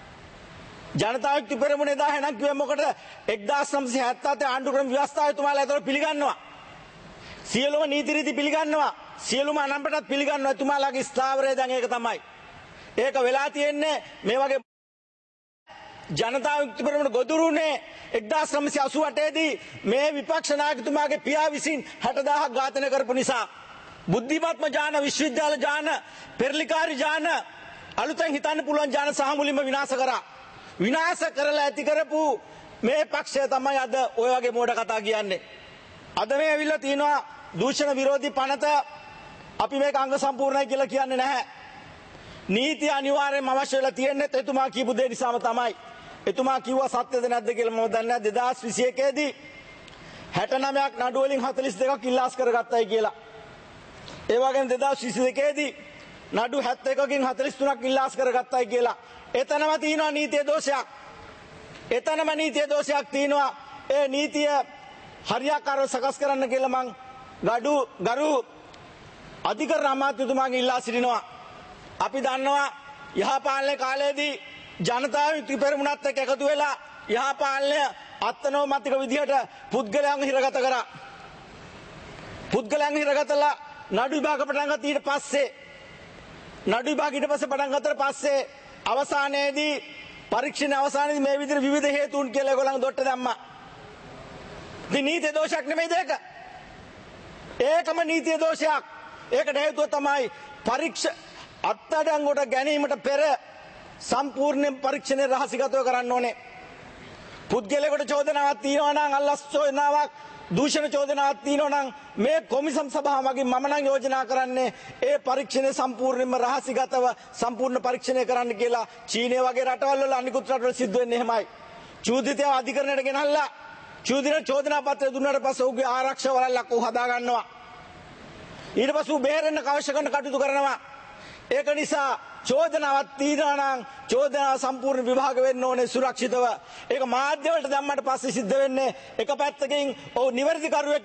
[SPEAKER 8] ජනතා විමුක්ති පෙරමුණ එදා එහෙනම් කිව්වේ මොකටද 1977 ආණ්ඩුක්‍රම ව්‍යවස්ථාව එතුමාලා ඒතර පිළිගන්නවා. සියලුම නීති රීති පිළිගන්නවා. සියලුම අනම්පටත් පිළිගන්නවා. එතුමාලාගේ ස්ථාවරය දැන් ඒක තමයි. ඒක වෙලා තියෙන්නේ මේ වගේ ජනතා විමුක්ති පෙරමුණ ගොදුරුනේ 1988 දී මේ විපක්ෂ නායකතුමාගේ පියා විසින් 60,000ක් ඝාතනය කරපු නිසා බුද්ධිමත්ම ජාන විශ්වවිද්‍යාල ජාන පෙරලිකාරී ජාන අලුතෙන් හිතන්න පුළුවන් ජාන සහ මුලින්ම විනාශ කරා. විනාශ කරලා ඇති කරපු මේ පක්ෂය තමයි අද ඔය වගේ මෝඩ කතා කියන්නේ. අද මේ ඇවිල්ලා තිනවා දූෂණ විරෝධී පනත අපි මේක අංග සම්පූර්ණයි කියලා කියන්නේ නැහැ. නීති අනිවාර්යයෙන්ම අවශ්‍ය වෙලා තියෙන්නේ එතුමා කියපු දේ නිසාම තමයි. එතුමා කිව්වා සත්‍යද නැද්ද කියලා මම දන්නේ නැහැ. 2021 දී 69ක් නඩු වලින් 42ක් ඉල්ලාස් කරගත්තයි කියලා. ඒ වගේම 2022 දී නඩු 71කින් 43ක් ඉල්ලාස් කරගත්තයි කියලා. එතනම තියෙනවා නීතිය දෝෂයක්. එතනම නීතිය දෝෂයක් තියෙනවා. ඒ නීතිය හරියාකාරව සකස් කරන්න කියලා මං ගරු අධිකරණ අමාත්‍යතුමාගෙන් ඉල්ලා සිටිනවා. අපි දන්නවා යහපාලන කාලයේදී ජනතා විමුක්ති පෙරමුණත් එක්ක එකතු වෙලා යහපාලනය අත්නෝමතික විදිහට පුද්ගලයන් හිරගත කරා. පුද්ගලයන් හිරගතලා නඩු විභාග පටන් ගත්ත ඊට පස්සේ නඩු විභාග ඊට පස්සේ පටන් ගත්තට පස්සේ අවසානයේදී පරීක්ෂණ අවසානයේදී මේ විදිහට විවිධ හේතුන් කියලා ඒගොල්ලන් දොට්ට දැම්මා. ඉතින් නීති දෝෂයක් නෙමෙයිද ඒක? ඒකම නීති දෝෂයක්. ඒකට හේතුව තමයි පරීක්ෂ අත්අඩංගුවට ගැනීමට පෙර සම්පූර්ණ පරීක්ෂණය රහසිගතව කරන්න ඕනේ. පුද්ගලයාට චෝදනාවක් තියෙනවා නම් අල්ලස් චෝදනාවක් දූෂණ චෝදනාවක් තියෙනවා නම් මේ කොමිසම් සභාව මගින් මම නම් යෝජනා කරන්නේ ඒ පරීක්ෂණය සම්පූර්ණයෙන්ම රහසිගතව සම්පූර්ණ පරීක්ෂණය කරන්න කියලා. චීනය වගේ රටවල් වල අනිකුත් රටවල සිද්ධ වෙන්නේ එහෙමයි. චූදිතයව අධිකරණයට ගෙනල්ලා චෝදනා පත්‍රය දුන්නාට පස්සේ ඔහුගේ ආරක්ෂක වලල්ලක් ඔහු හදා ගන්නවා. ඊට පස්සේ ඔහු බේරෙන්න අවශ්‍ය කරන කටයුතු කරනවා. ඒක නිසා චෝදනාවක් තියෙනවා නම් චෝදනාව සම්පූර්ණ විභාග වෙන්න ඕනේ සුරක්ෂිතව. ඒක මාධ්‍ය වලට දැම්මට පස්සේ සිද්ධ වෙන්නේ එක පැත්තකින් ඔව් නිවැරදි කරුවෙක්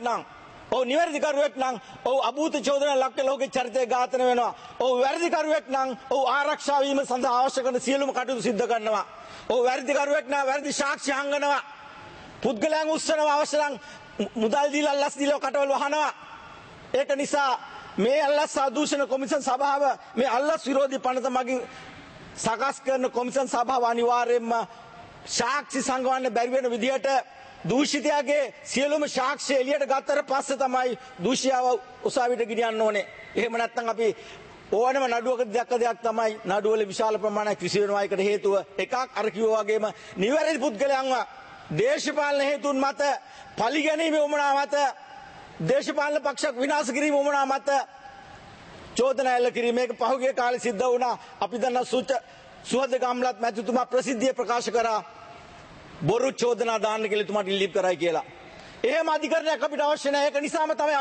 [SPEAKER 8] නම් ඔව් අභූත චෝදනා ලක් කළ ඔහුගේ චරිතය ඝාතන වෙනවා. ඔව් වැරදි කරුවෙක් නම් ඔව් ආරක්ෂා වීම සඳහා අවශ්‍ය කරන සියලුම කටයුතු සිද්ධ කරනවා. ඔව් වැරදි කරුවෙක් නම් වැරදි සාක්ෂි හංගනවා. පුද්ගලයන් උස්සනවා අවශ්‍ය නම් මුදල් දීලා අල්ලස් දීලා කටවල් වහනවා. ඒක නිසා මේ අල්ලස් සාදූෂණ කොමිෂන් සභාව මේ අල්ලස් විරෝධී පනත මගින් සකස් කරන කොමිෂන් සභාව අනිවාර්යයෙන්ම සාක්ෂි සංගවන්න බැරි වෙන විදිහට දූෂිතයාගේ සියලුම සාක්ෂි එළියට ගත්තට පස්සේ තමයි දූෂියාව උසාවියට ගෙනියන්න ඕනේ. එහෙම නැත්නම් අපි ඕනම නඩුවක දැක්ක දෙයක් තමයි නඩුවල විශාල ප්‍රමාණයක් විසි වෙනවා. ඒකට හේතුව එකක් අර කිව්වා වගේම නිවැරදි පුද්ගලයන්ව දේශපාලන හේතුන් මත පරිගැනීමේ උවමනා මත දේශපාලන පක්ෂයක් විනාශ කිරීම උවමනා මත චෝදනා එල්ල කිරීම. මේක පහුගිය කාලේ සිද්ධ වුණා. අපි දන්නා සුහද ගම්ලත් මැතිතුමා ප්‍රසිද්ධියේ ප්‍රකාශ කරා බොරු චෝදනා දාන්න කියලා එතුමාට ඉල්ලීම් කරයි කියලා. එහෙම අධිකරණයක් අපිට අවශ්‍ය නැහැ. ඒක නිසාම තමයි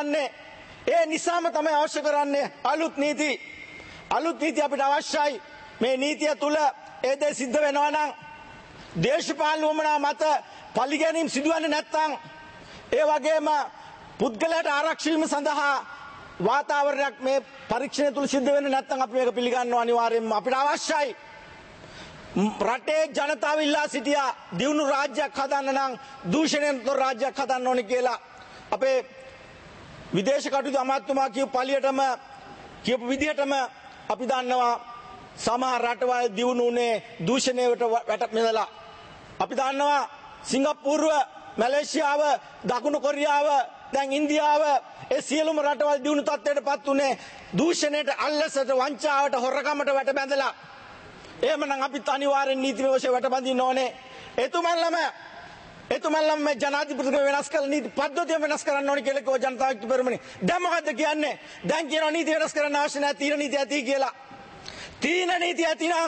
[SPEAKER 8] අවශ්‍ය කරන්නේ. අලුත් නීති අපිට අවශ්‍යයි. මේ නීතිය තුල ඒ දේ සිද්ධ වෙනවා නම් දේශපාලන උවමනා මත පරිගැනීම් සිදුවන්නේ නැත්නම් ඒ වගේම පුද්ගලයාට ආරක්ෂා වීම සඳහා වාතාවරණයක් මේ පරීක්ෂණය තුල සිද්ධ වෙන්නේ නැත්නම් අපි මේක පිළිගන්නවා අනිවාර්යයෙන්ම අපිට අවශ්‍යයි. රටේ ජනතාව ඉල්ලා සිටියා දියුණු රාජ්‍යයක් හදන්න නම් දූෂණයෙන් තොර රාජ්‍යයක් හදන්න ඕනේ කියලා. අපේ විදේශ කටයුතු අමාත්‍යතුමා කියපු විදිහටම අපි දන්නවා සමහර රටවල් දියුණුනේ දූෂණයට වැටෙලා. අපි දන්නවා සිංගප්පූරුව, මැලේසියාව, දකුණු කොරියාව, දැන් ඉන්දියාව ඒ සියලුම රටවල් දියුණු තත්ත්වයට පත් උනේ දූෂණයට, අල්ලසට, වංචාවට, හොරකමට වැට බැඳලා. එහෙමනම් අපිත් අනිවාර්යෙන් නීති වශයෙන් වැට බඳින්න ඕනේ. එතුමන්ලම
[SPEAKER 9] එතුමල්ලම මේ ජනාධිපතිතුමා වෙනස් කළ නීති පද්ධතිය වෙනස් කරන්න ඕනි කියලා කිව්වා ජනතා විමුක්ති පෙරමුණේ. දැන් මොකද්ද කියන්නේ? දැන් කියනවා නීති වෙනස් කරන්න අවශ්‍ය නැහැ තීන නීති ඇති කියලා. තීන නීති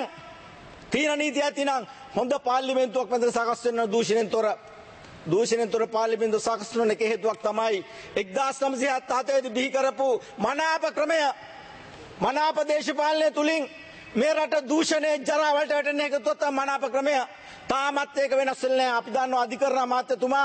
[SPEAKER 9] ඇතිනම් හොඳ පාර්ලිමේන්තුවක් මැද සකස් වෙන දූෂණයෙන් තොර පාර්ලිමේන්තුව සකස් වෙන එක හේතුවක් තමයි 1977 දී බිහි කරපු මනාප ක්‍රමය. මනාප දේශපාලනය තුලින් මේ රට දූෂණයේ ජරා වලට වැටෙන එක තමයි මනාප ක්‍රමය. තාමත් ඒක වෙනස් වෙන්නේ නැහැ. අපි දන්නවා අධිකරණ අමාත්‍යතුමා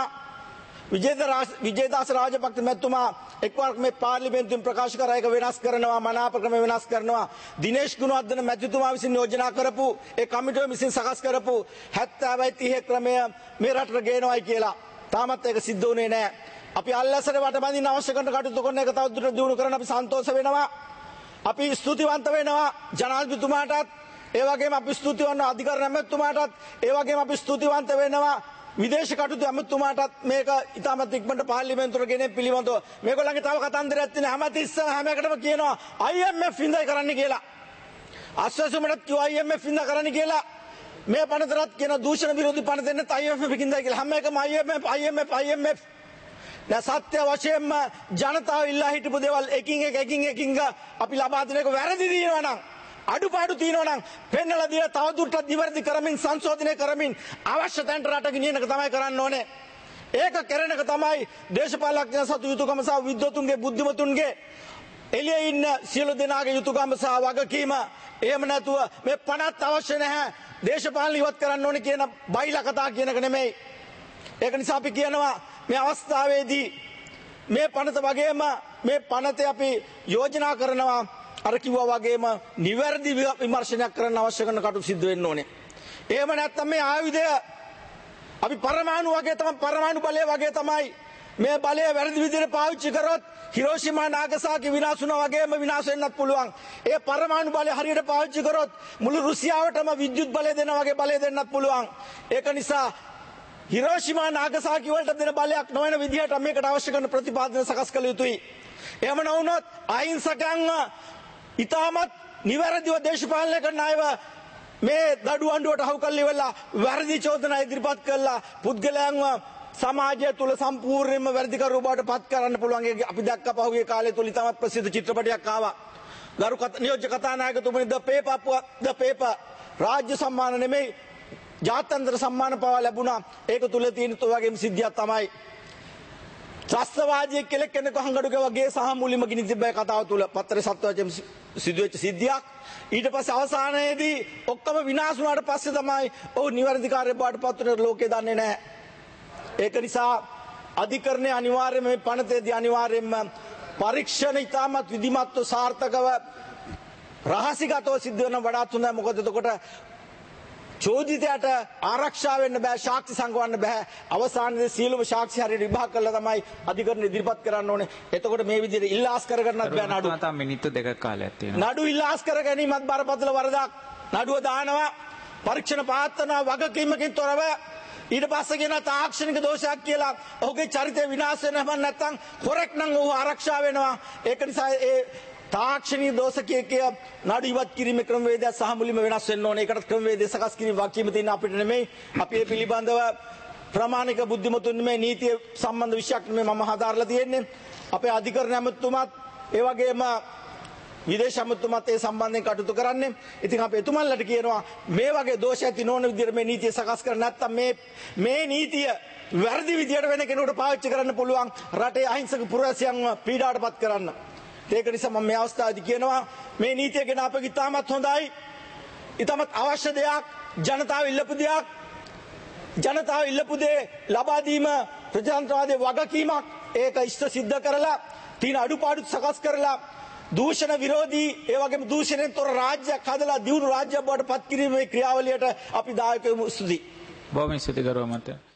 [SPEAKER 9] විජේදාස රාජපක්ෂ මැතිතුමා එක්වරක් මේ පාර්ලිමේන්තුවෙන් ප්‍රකාශ කර ඒක වෙනස් කරනවා මනාප ක්‍රම වෙනස් කරනවා. දිනේෂ් ගුණවර්ධන මැතිතුමා විසින් යෝජනා කරපු ඒ කමිටුව විසින් සකස් කරපු 70/30 ක්‍රමය මේ රටට ගේනවායි කියලා. තාමත් ඒක සිද්ධ වුණේ නැහැ. අපි අල්ලසට වටබඳින්න අවශ්‍ය කරන කටයුතු කරන එක තවදුරටත් දියුණු කරන්න අපි සන්තෝෂ වෙනවා. අපි ස්තුතිවන්ත වෙනවා ජනාධිපතිතුමාටත් ඒ වගේම අපි ස්තුතිවන්ත අධිකරණ ඇමතුමාටත් ඒ වගේම අපි ස්තුතිවන්ත වෙනවා විදේශ කටයුතු ඇමතුමාටත් මේක ඉතාමත් ඉක්මනට පාර්ලිමේන්තුවට ගෙනෙන්න පිළිබඳව මේගොල්ලන්ගේ තව කතන්දරයක් තියෙන හැමතිස්සම හැම එකටම කියනවා IMF ඉඳයි කරන්න කියලා. අස්වැසුමටත් කිව්වා IMF ඉඳ කරන්න කියලා. මේ පනතරත් කියන දූෂණ විරෝධී පන දෙන්නත් IMF ඉඳයි කියලා. හැම එකම IMF දැන් සත්‍ය වශයෙන්ම ජනතාව ඉල්ලා හිටපු දේවල් එකින් එක අපි ලබා දෙන එක වැරදි දිනනවා නම් අඩුපාඩු තියෙනවා නම් පෙන්නලා දීලා තවදුරටත් නිවැරදි කරමින් සංශෝධනය කරමින් අවශ්‍ය තැනට රට ගෙනියන එක තමයි කරන්න ඕනේ. ඒක කරන එක තමයි දේශපාලඥයන් සතු යුතුකම සහ විද්වතුන්ගේ බුද්ධිමතුන්ගේ එළියේ ඉන්න සියලු දෙනාගේ යුතුකම සහ වගකීම. එහෙම නැතුව මේ පනත් අවශ්‍ය නැහැ දේශපාලන ඉවත් කරන්න ඕනේ කියන බයිලා කතා කියන එක නෙමෙයි. ඒක නිසා අපි කියනවා මේ අවස්ථාවේදී මේ පනත වගේම මේ පනතේ අපි යෝජනා කරනවා අර කිව්වා වගේම නිවැරදි විමර්ශනයක් කරන්න අවශ්‍ය කරන කටයුතු සිද්ධ වෙන්න ඕනේ. එහෙම නැත්නම් මේ ආයුධය අපි පරමාණු බලය වගේ තමයි මේ බලය වැරදි විදිහට පාවිච්චි කරොත් හිරෝෂිමා නාගසාකි විනාශ වුණා වගේම විනාශ වෙන්නත් පුළුවන්. ඒ පරමාණු බලය හරියට පාවිච්චි කරොත් මුළු රුසියාවටම විද්‍යුත් බලය දෙනා වගේ බලය දෙන්නත් පුළුවන්. ඒක නිසා හිරෝෂිමා නාගසාකි වලට දෙන බලයක් නොවන විදිහට මේකට අවශ්‍ය කරන ප්‍රතිපාදන සකස් කළ යුතුයි. එහෙම නොවුනොත් අහිංසකයන්ව ඉතාමත් නිවැරදිව දේශපාලනය කරන අයව මේ දඩු අඬුවට අහු කරලා ඉවරලා වැරදි චෝදනා ඉදිරිපත් කළා පුද්ගලයන්ව සමාජය තුල සම්පූර්ණයෙන්ම වැරදිකරු බවට පත් කරන්න පුළුවන්. අපි දැක්ක පහුගිය කාලය තුල ඉතාමත් ප්‍රසිද්ධ චිත්‍රපටයක් ආවා. ගරු නියෝජ්‍ය කතානායකතුමනි ද පේපර් රාජ්‍ය සම්මාන නෙමෙයි ජාත්‍යන්තර සම්මාන පවා ලැබුණා. ඒක තුල තියෙන වගේම සිද්ධියක් තමයි ත්‍රස්තවාදී කෙනෙක් හංගඩුක වගේ සහ මුලින්ම ගිනි තිබ්බයි කතාව තුල පත්තරේ සත්‍යවචන සිදුවෙච්ච සිද්ධියක්. ඊට පස්සේ අවසානයේදී ඔක්කොම විනාශ වුණාට පස්සේ තමයි ඔහු නිවැරදිකාරය බවට පත් වෙන ලෝකේ දන්නේ නැහැ. ඒක නිසා අධිකරණයේ අනිවාර්යයෙන්ම මේ පනතේදී අනිවාර්යයෙන්ම පරීක්ෂණ ඉතාමත් විධිමත්ව සාර්ථකව රහසිගතව සිද්ධ වෙන වඩාත් හොඳයි. මොකද එතකොට චෝදිතයට ආරක්ෂා වෙන්න බෑ, සාක්ෂි සංගවන්න බෑ. අවසානයේදී සියලුම සාක්ෂි හරියට විභාග කළා තමයි අධිකරණ ඉදිරිපත් කරන්න ඕනේ. එතකොට මේ විදිහට ඉල්ලාස් කරගන්නත් බෑ නඩු.
[SPEAKER 4] තමයි මිනිත්තු දෙකක් කාලයක් තියෙනවා.
[SPEAKER 9] නඩු ඉල්ලාස් කර ගැනීමත් බරපතල වරදක්. නඩුව දානවා පරීක්ෂණ පාත්‍රනා වගකීමකින් තොරව. ඊට පස්සේ කියන තාක්ෂණික දෝෂයක් කියලා ඔහුගේ චරිතය විනාශ වෙනවම නැත්නම් කොරෙක් නම් ඔහු ආරක්ෂා වෙනවා. ඒක නිසා ඒ තාක්ෂණීය දෝෂකයේ නඩු ඉවත් කිරීමේ ක්‍රමවේදය සහ මුලින්ම වෙනස් වෙන්න ඕනේ. ඒකට ක්‍රමවේදය සකස් කිරීම වගකීම තියෙන අපිට නෙමෙයි. අපි මේ පිළිබඳව ප්‍රමාණික බුද්ධිමතුන් මේ නීතිය සම්බන්ධ විශයක් නෙමෙයි මම හදාarලා තියෙන්නේ. අපේ අධිකරණ ඇමතුමාත් ඒ වගේම විදේශ ඇමතුමාත් ඒ සම්බන්ධයෙන් කටයුතු කරන්නේ. ඉතින් අපි එතුමන්ලට කියනවා මේ වගේ දෝෂ ඇති නොවන විදිහට මේ නීතිය සකස් කර නැත්නම් මේ නීතිය වැරදි විදිහට වෙන කෙනෙකුට පාවිච්චි කරන්න පුළුවන් රටේ අහිංසක පුරවැසියන්ව පීඩාවටපත් කරන්න. ඒක නිසා මම මේ අවස්ථාවේදී කියනවා මේ නීතිය ගැන අපේ ඉතාමත් හොඳයි. ඉතාමත් අවශ්‍ය දෙයක්. ජනතාව ඉල්ලපු දේ ලබා දීම ප්‍රජාතන්ත්‍රවාදයේ වගකීමක්. ඒක ඉෂ්ට සිද්ධ කරලා තියෙන අඩුපාඩු සකස් කරලා දූෂණ විරෝධී ඒ වගේම දූෂණයෙන් තොර රාජ්‍යයක් හදලා දියුණු රාජ්‍යයක් බවට පත් කිරීමේ ක්‍රියාවලියට අපි දායක වෙමු. ස්තුතියි.
[SPEAKER 4] බොහොම ස්තුතියි ගරුවමත.